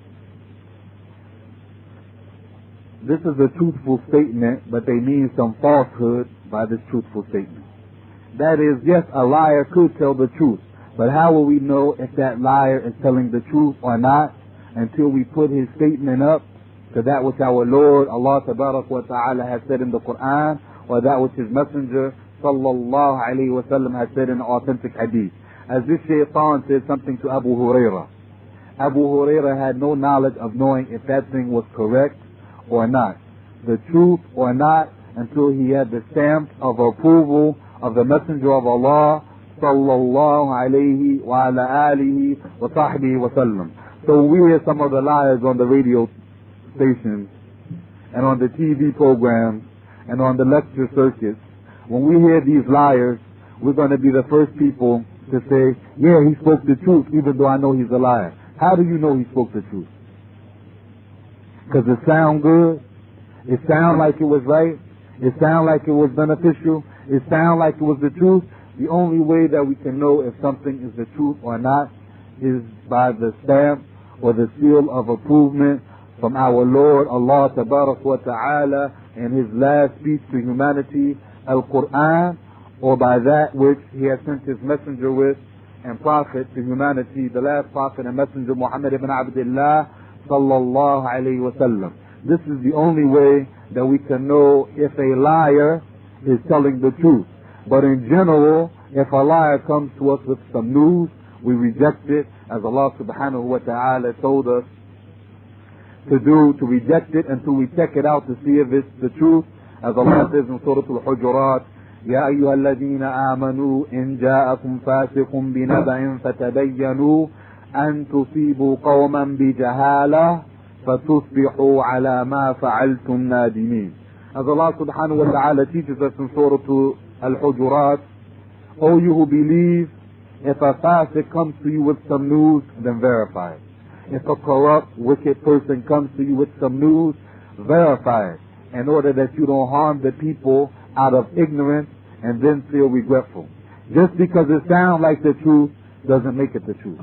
This is a truthful statement, but they mean some falsehood by this truthful statement. That is, yes, a liar could tell the truth, but how will we know if that liar is telling the truth or not until we put his statement up to that which our Lord Allah Tabarak wa Ta'ala has said in the Quran, or that which his Messenger sallallahu alayhi wa sallam has said in the authentic hadith. As this Shaitan said something to Abu Hurairah, Abu Huraira had no knowledge of knowing if that thing was correct or not, the truth or not, until he had the stamp of approval of the Messenger of Allah sallallahu alayhi wa ala alihi wa sahbihi wa sallam. So we hear some of the liars on the radio stations and on the TV programs and on the lecture circuits. When we hear these liars, we're going to be the first people to say, yeah, he spoke the truth, even though I know he's a liar. How do you know he spoke the truth? Because it sound good. It sound like it was right. It sound like it was beneficial. It sound like it was the truth. The only way that we can know if something is the truth or not is by the stamp or the seal of approval from our Lord Allah Tabarak wa Ta'ala in His last speech to humanity, Al-Quran, or by that which He has sent His messenger with and prophet to humanity, the last prophet and messenger Muhammad ibn Abdullah sallallahu alayhi wa sallam. This is the only way that we can know if a liar is telling the truth. But in general, if a liar comes to us with some news, we reject it, as Allah subhanahu wa ta'ala told us to do, to reject it until we check it out to see if it's the truth. As Allah says in Surah Al-Hujurat, يا أيها الذين آمنوا إن جاءكم فاسق بنبأ فتبينوا أن تصيبوا قوما بجهالة فتصبحوا على ما فعلتم نادمين. As Allah subhanahu wa ta'ala teaches us in Surah Al-Hujurat, O you who believe, if a fasiq comes to you with some news, then verify it. If a corrupt, wicked person comes to you with some news, verify it, in order that you don't harm the people out of ignorance and then feel regretful. Just because it sounds like the truth doesn't make it the truth.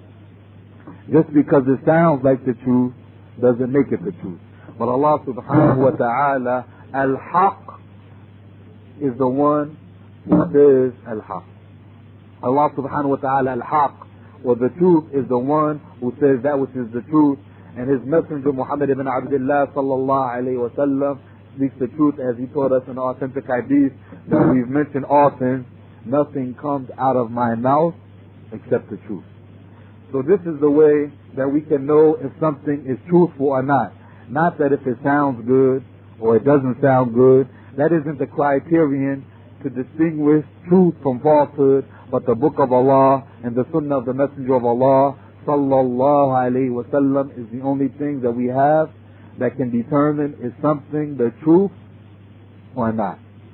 Just because it sounds like the truth doesn't make it the truth. But Allah subhanahu wa ta'ala, Al-Haq, is the one who says Al-Haq. Allah subhanahu wa ta'ala, Al-Haq, or the truth, is the one who says that which is the truth. And His messenger Muhammad ibn Abdullah sallallahu alayhi wa sallam speaks the truth, as he taught us in the authentic hadith that we've mentioned often. Nothing comes out of my mouth except the truth. So this is the way that we can know if something is truthful or not. Not that if it sounds good or it doesn't sound good. That isn't the criterion to distinguish truth from falsehood, but the Book of Allah and the Sunnah of the Messenger of Allah sallallahu alayhi wa sallam is the only thing that we have that can determine is something the truth or not.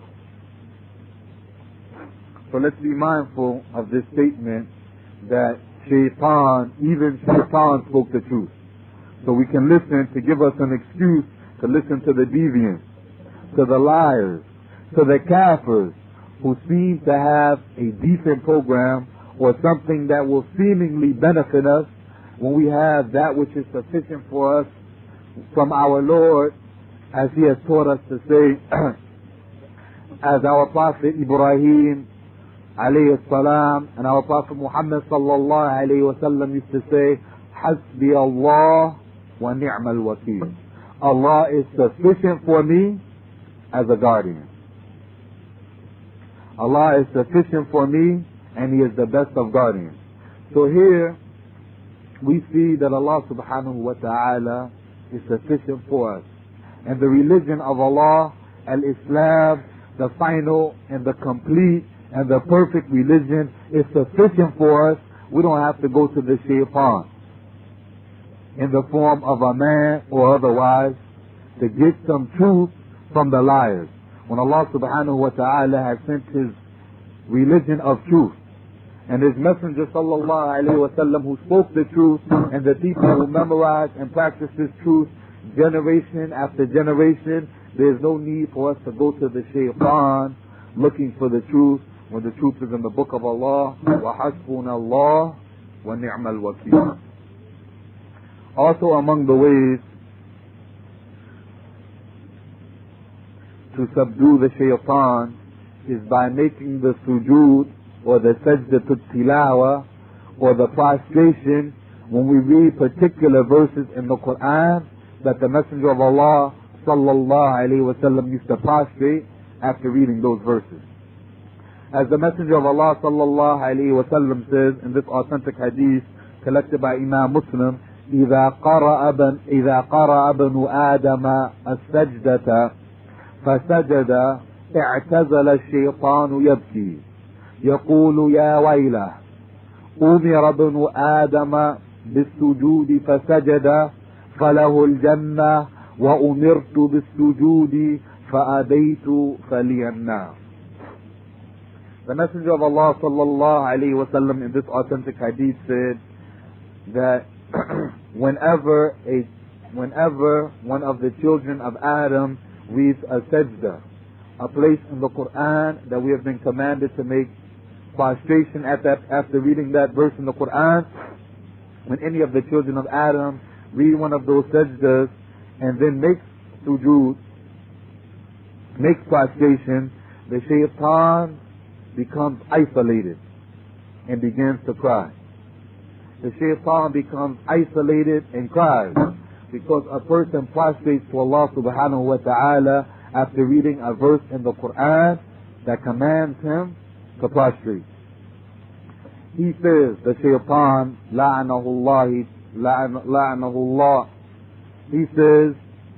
So let's be mindful of this statement that Shaitan, even Shaitan spoke the truth. So we can listen to give us an excuse to listen to the deviants, to the liars, to the kafirs who seem to have a decent program or something that will seemingly benefit us when we have that which is sufficient for us from our Lord, as He has taught us to say, as our Prophet Ibrahim alayhi salam and our Prophet Muhammad sallallahu alayhi wa sallam used to say, Hasbi Allah wa ni'mal wakeel. Allah is sufficient for me as a guardian. Allah is sufficient for me and He is the best of guardians. So here we see that Allah subhanahu wa ta'ala is sufficient for us. And the religion of Allah, Al-Islam, the final and the complete and the perfect religion, is sufficient for us. We don't have to go to the shaitan in the form of a man or otherwise to get some truth from the liars. When Allah subhanahu wa ta'ala has sent His religion of truth and His messenger sallallahu alayhi wa sallam who spoke the truth, and the people who memorize and practice this truth generation after generation, there's no need for us to go to the shaitan looking for the truth when the truth is in the Book of Allah. وَحَسْبُنَ اللَّهُ وَنِعْمَ الْوَكِيلُ. Also among the ways to subdue the shaitan is by making the sujood or the sajdatul tilawa or the prostration when we read particular verses in the Quran that the Messenger of Allah sallallahu alayhi wa sallam used to prostrate after reading those verses. As the Messenger of Allah sallallahu alayhi wa sallam says in this authentic hadith collected by Imam Muslim, إذا قرأ ابن آدم السجدة فسجد اعتزل الشيطان يبكي يقول يا ويله أمر ابن آدم بالسجود فسجد فله الجنة وأمرت بالسجود فأبيت فلي النار. The Messenger of Allah sallallahu alayhi wa sallam in this authentic hadith said that whenever one of the children of Adam reads a sajda, a place in the Quran that we have been commanded to make prostration after reading that verse in the Quran, when any of the children of Adam read one of those sajdas and then makes sujood, makes prostration, the shaitan becomes isolated and begins to cry. The shaitan becomes isolated and cries because a person prostrates to Allah subhanahu wa ta'ala after reading a verse in the Quran that commands him to prostrate. He says, the shaitan, la'anahu Allah, he says,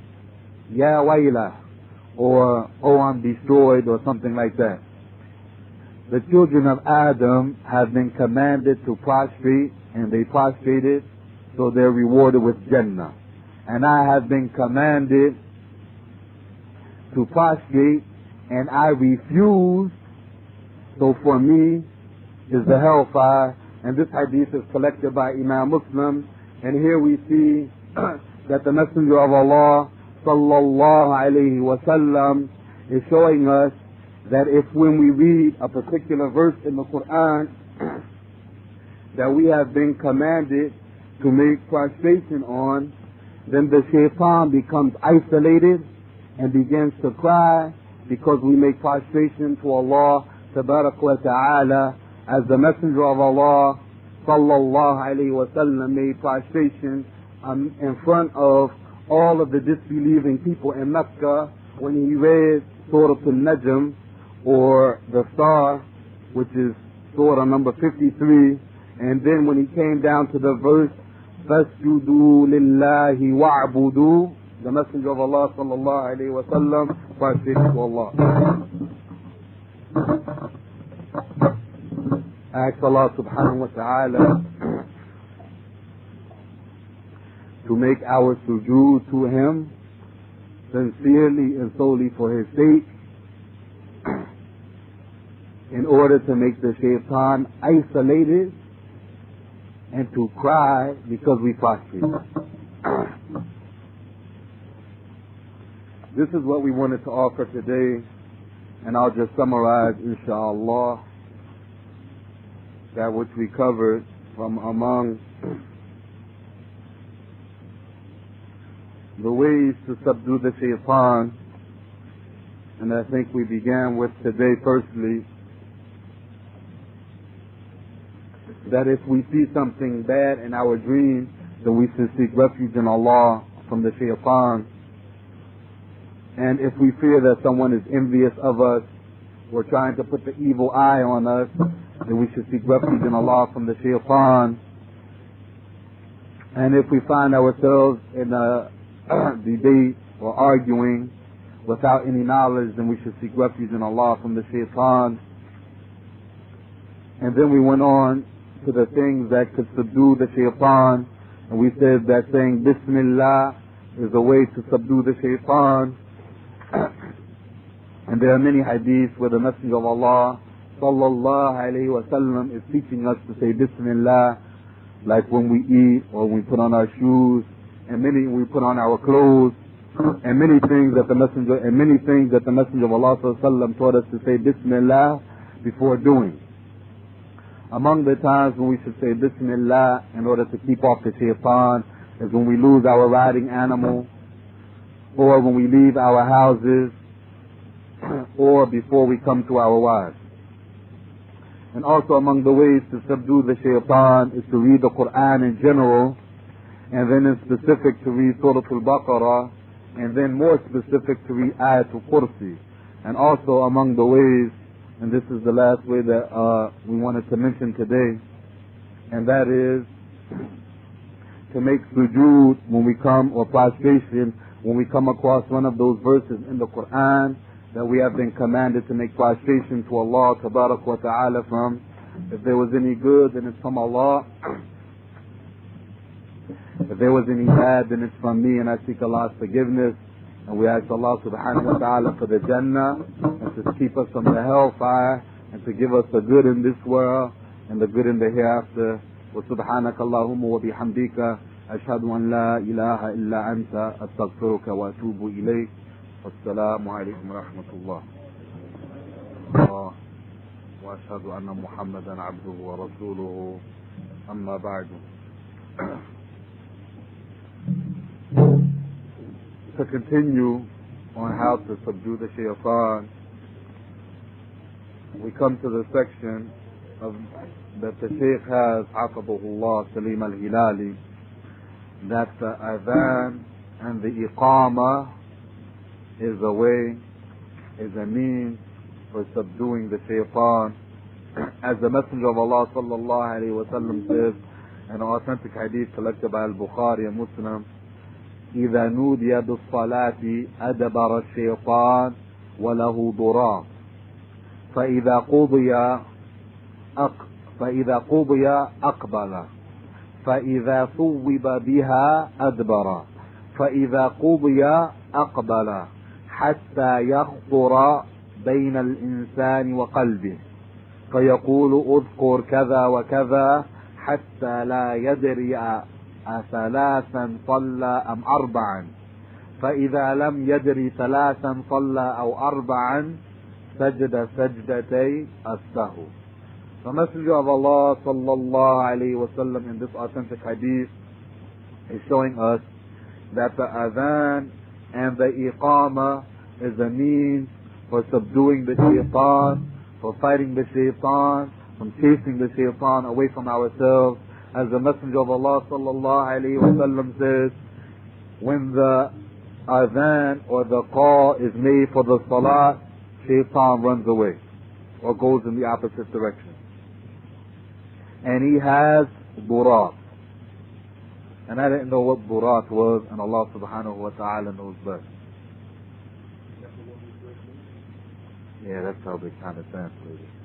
Ya waylah, or oh I'm destroyed, or something like that. The children of Adam have been commanded to prostrate, and they prostrated, so they're rewarded with Jannah. And I have been commanded to prostrate, and I refused, so for me is the hellfire. And this hadith is collected by Imam Muslim, and here we see that the Messenger of Allah sallallahu alayhi wa sallam is showing us that if when we read a particular verse in the Quran that we have been commanded to make prostration on, then the shaitan becomes isolated and begins to cry because we make prostration to Allah tabarak wa ta'ala, as the Messenger of Allah sallallahu alayhi wa sallam made prostration in front of all of the disbelieving people in Mecca when he read Surah Al-Najm, or the Star, which is Surah number 53, and then when he came down to the verse فَاسْجُدُوا لِلَّهِ وَاعْبُدُوا, the Messenger of Allah sallallahu alayhi wa sallam prostrated to Allah. Ask Allah subhanahu wa ta'ala to make our sujood to Him sincerely and solely for His sake, in order to make the shaitan isolated and to cry because we prostrate. This is what we wanted to offer today, and I'll just summarize, inshallah, that which we covered from among the ways to subdue the shaitan. And I think we began with today, firstly, that if we see something bad in our dream, then we should seek refuge in Allah from the shaitan. And if we fear that someone is envious of us or trying to put the evil eye on us, then we should seek refuge in Allah from the shaitan. And if we find ourselves in a debate or arguing without any knowledge, then we should seek refuge in Allah from the shaitan. And then we went on to the things that could subdue the shaitan, and we said that saying Bismillah is a way to subdue the shaitan. And there are many hadiths where the Messenger of Allah sallallahu alayhi wa sallam is teaching us to say Bismillah, like when we eat or when we put on our shoes, and we put on our clothes, and many things that the Messenger of Allah sallallahu alayhi wa sallam taught us to say Bismillah before doing. Among the times when we should say Bismillah in order to keep off the shaitan is when we lose our riding animal, or when we leave our houses, or before we come to our wives. And also among the ways to subdue the shaitan is to read the Quran in general, and then in specific to read Surah Al-Baqarah, and then more specific to read Ayatul Kursi. And also among the ways, and this is the last way that we wanted to mention today, and that is to make sujood when we come, or prostration, when we come across one of those verses in the Quran that we have been commanded to make prostration to Allah Tabarak wa Ta'ala from. If there was any good, then it's from Allah. If there was any bad, then it's from me, and I seek Allah's forgiveness. And we ask Allah Subhanahu wa Ta'ala for the Jannah, and to keep us from the hellfire, and to give us the good in this world and the good in the hereafter. وسبحانك اللهم وبحمدك أشهد أن لا إله إلا أنت أستغفرك وأتوب إليك. والسلام عليكم ورحمة الله وأشهد أن محمدا عبده ورسوله. أما بعد. To continue on how to subdue the shaitan, we come to the section of that the Shaykh has, Hafidhahullah Salim al-Hilali, that the adhan and the iqamah is a way, is a means for subduing the shaitan. As the Messenger of Allah sallallahu alayhi wa sallam says in an authentic hadith collected by Al-Bukhari and Muslim, إذا نودي بالصلاة أدبر الشيطان وله ضراب فإذا قضي أقبل فإذا ثوب بها أدبر فإذا قضي أقبل حتى يخطر بين الإنسان وقلبه فيقول اذكر كذا وكذا حتى لا يدري ثلاثا صلى أم أربعا فإذا لم يدري ثلاثا صلى أو أربعا سجد سجدتي السهو. The Messenger of Allah sallallahu alayhi wa sallam in this authentic hadith is showing us that the adhan and the iqamah is a means for subduing the shaitan, for fighting the shaitan, from chasing the shaitan away from ourselves. As the Messenger of Allah sallallahu alayhi wa sallam says, when the adhan or the call is made for the salat, shaitan runs away or goes in the opposite direction. And he has burat. And I didn't know what burat was, and Allah subhanahu wa ta'ala knows best. Yeah, that's how they kind of translate it.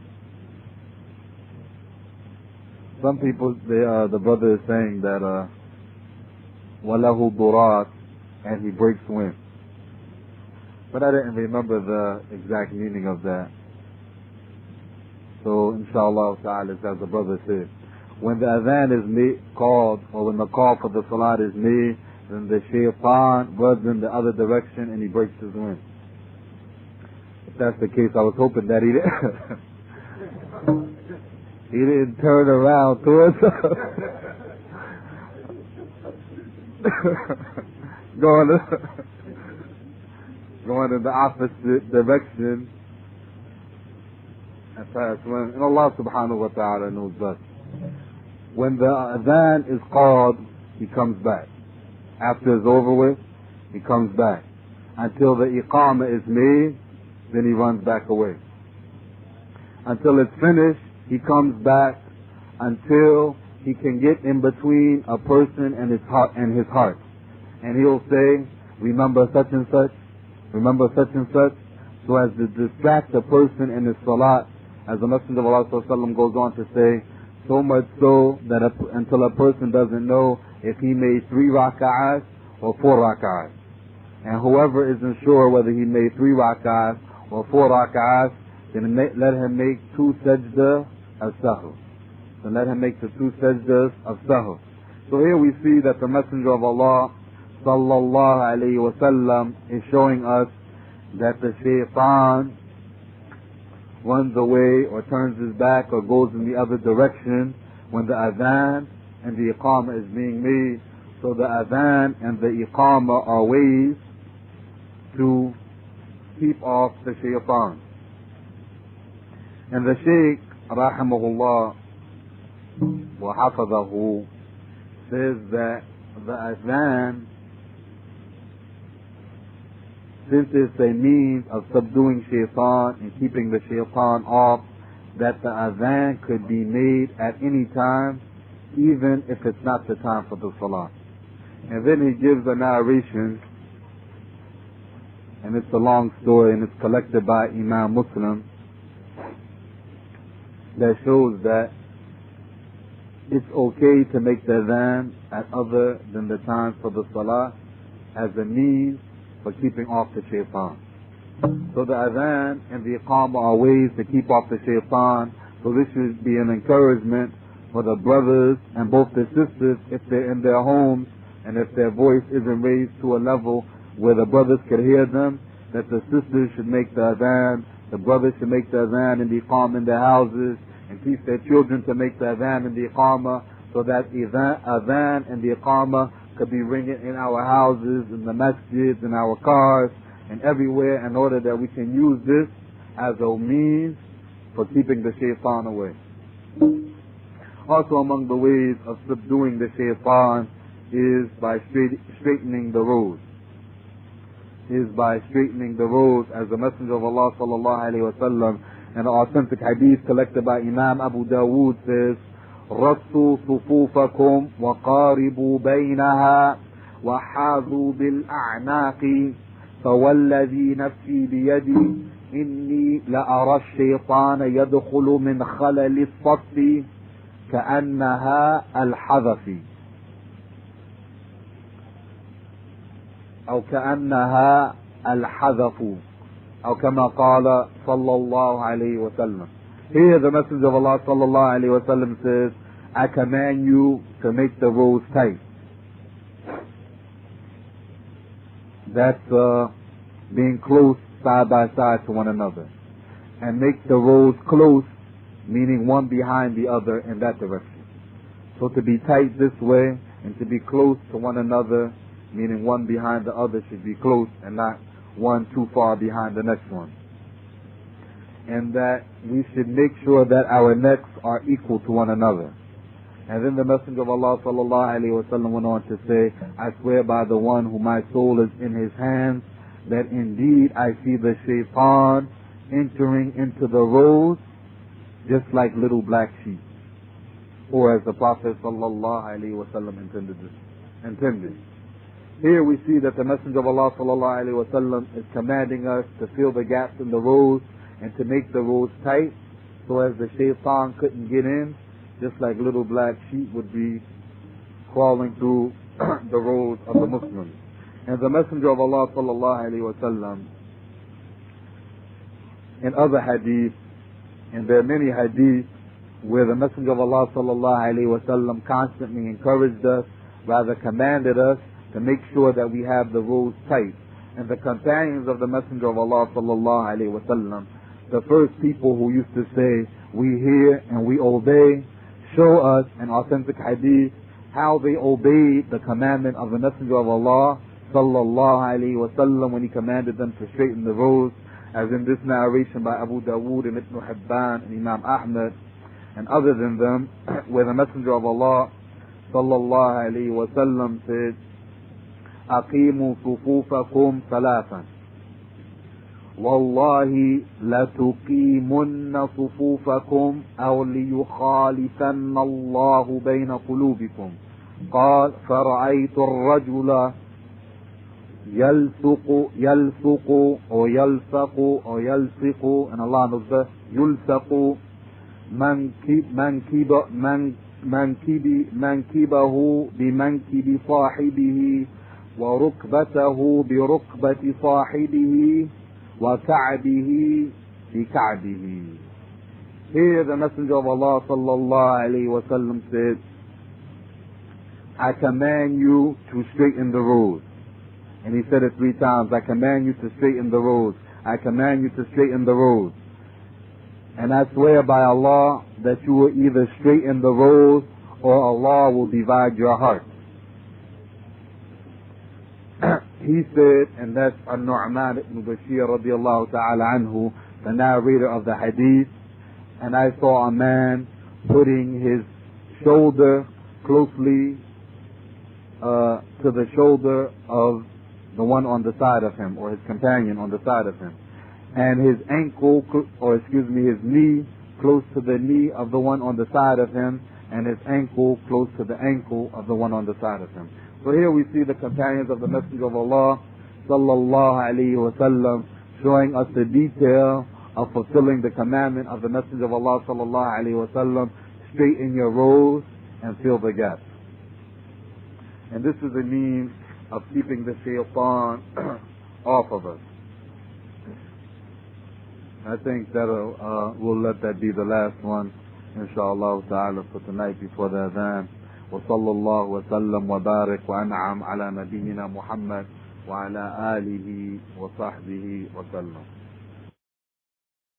Some people, the brother is saying that walahu burat, and he breaks wind. But I didn't remember the exact meaning of that. So inshallah ta'ala, as the brother said, when the adhan is called, or when the call for the salat is made, then the shaitan runs in the other direction and he breaks his wind. If that's the case, I was hoping that he didn't turn around towards us. going in the opposite direction and pass wind. And Allah subhanahu wa ta'ala knows best. When the adhan is called, he comes back. After it's over with, he comes back. Until the iqamah is made, then he runs back away. Until it's finished, he comes back until he can get in between a person and his heart. And he'll say, remember such and such, remember such and such, so as to distract the person in his salat, as the Messenger of Allah sallallahu alaihi wasallam goes on to say, so much so that until a person doesn't know if he made 3 rak'ahs or 4 rak'ahs. And whoever isn't sure whether he made 3 rak'ahs or 4 rak'ahs, then let him make 2 sajda of sahw. So let him make the 2 sajdas of sahw. So here we see that the Messenger of Allah sallallahu alayhi wa sallam is showing us that the shaitan runs away or turns his back or goes in the other direction when the adhan and the iqamah is being made. So the adhan and the iqamah are ways to keep off the shaitan. And the Shaykh rahimahullah wa hafadahu says that the adhan, since it's a means of subduing shaitan and keeping the shaitan off, that the adhan could be made at any time, even if it's not the time for the salah. And then he gives a narration, and it's a long story, and it's collected by Imam Muslim, that shows that it's okay to make the adhan at other than the times for the salah as a means for keeping off the shaitan. So the adhan and the iqamah are ways to keep off the shaitan. So this should be an encouragement for the brothers and both the sisters if they're in their homes and if their voice isn't raised to a level where the brothers could hear them, that the sisters should make the adhan, the brothers should make the adhan and the iqamah in their houses, and teach their children to make the adhan and the iqamah, so that adhan and the iqamah could be ringing in our houses, in the masjids, in our cars, and everywhere, in order that we can use this as a means for keeping the shaitan away. Also among the ways of subduing the shaitan is by straightening the roads. As the Messenger of Allah sallallahu alaihi wasallam, an authentic hadith collected by Imam Abu Dawood says, رَصُّوا صُفُوفَكُمْ وَقَارِبُوا بَيْنَهَا وَحَاذُوا بِالْأَعْنَاقِ فَوَالَّذِي نَفْسِي بِيَدِي إِنِّي لَأَرَى الشَّيْطَانَ يَدْخُلُ مِنْ خَلَلِ الصَّفِّ كَأَنَّهَا الْحَذَفِ أو كأنها الحذف أو كما قال صلى الله عليه وسلم. Here the Messenger of Allah صلى الله عليه وسلم says, I command you to make the roads tight. That's being close side by side to one another. And make the roads close, meaning one behind the other in that direction. So to be tight this way and to be close to one another, meaning one behind the other should be close and not one too far behind the next one. And that we should make sure that our necks are equal to one another. And then the Messenger of Allah sallallahu alaihi wasallam went on to say, I swear by the one who my soul is in his hands, that indeed I see the shaitan entering into the roads just like little black sheep. Or as the Prophet sallallahu alaihi wasallam intended. Here we see that the Messenger of Allah sallallahu alaihi wasallam is commanding us to fill the gaps in the roads and to make the roads tight so as the shaitan couldn't get in, just like little black sheep would be crawling through the roads of the Muslims. And the Messenger of Allah sallallahu alaihi wasallam in other hadith, and there are many hadith where the Messenger of Allah sallallahu alaihi wasallam constantly encouraged us, rather commanded us to make sure that we have the roads tight. And the companions of the Messenger of Allah sallallahu alaihi wasallam, the first people who used to say, we hear and we obey, show us an authentic hadith how they obeyed the commandment of the Messenger of Allah sallallahu alaihi wasallam when he commanded them to straighten the roads, as in this narration by Abu Dawood and Ibn Hibban and Imam Ahmad and other than them, where the Messenger of Allah sallallahu alaihi wasallam said, أقيموا صفوفكم ثلاثا والله لتقيمن صفوفكم أو ليخالفن الله بين قلوبكم. قال فرأيت الرجل يلصق أو يلصق and Allah knows best, يلصق منكبه بمنكب صاحبه وركبته بركبة صاحبه وكعبه بكعبه. Here the Messenger of Allah sallallahu alayhi wa sallam said, I command you to straighten the roads. And he said it 3 times, I command you to straighten the roads. I command you to straighten the roads. And I swear by Allah that you will either straighten the roads or Allah will divide your heart. He said, and that's An-Nu'man ibn Bashir radiallahu ta'ala anhu, the narrator of the hadith, and I saw a man putting his shoulder closely to the shoulder of the one on the side of him, or his companion on the side of him, and his ankle, or excuse me, his knee close to the knee of the one on the side of him, and his ankle close to the ankle of the one on the side of him. So here we see the companions of the Messenger of Allah sallallahu alayhi wa sallam showing us the detail of fulfilling the commandment of the Messenger of Allah sallallahu alayhi wa sallam: straighten your rows and fill the gaps. And this is a means of keeping the shaitan off of us. I think that we'll let that be the last one, inshallah ta'ala, for tonight before the adhan. وصلى الله وسلم وبارك وأنعم على نبينا محمد وعلى آله وصحبه وسلم.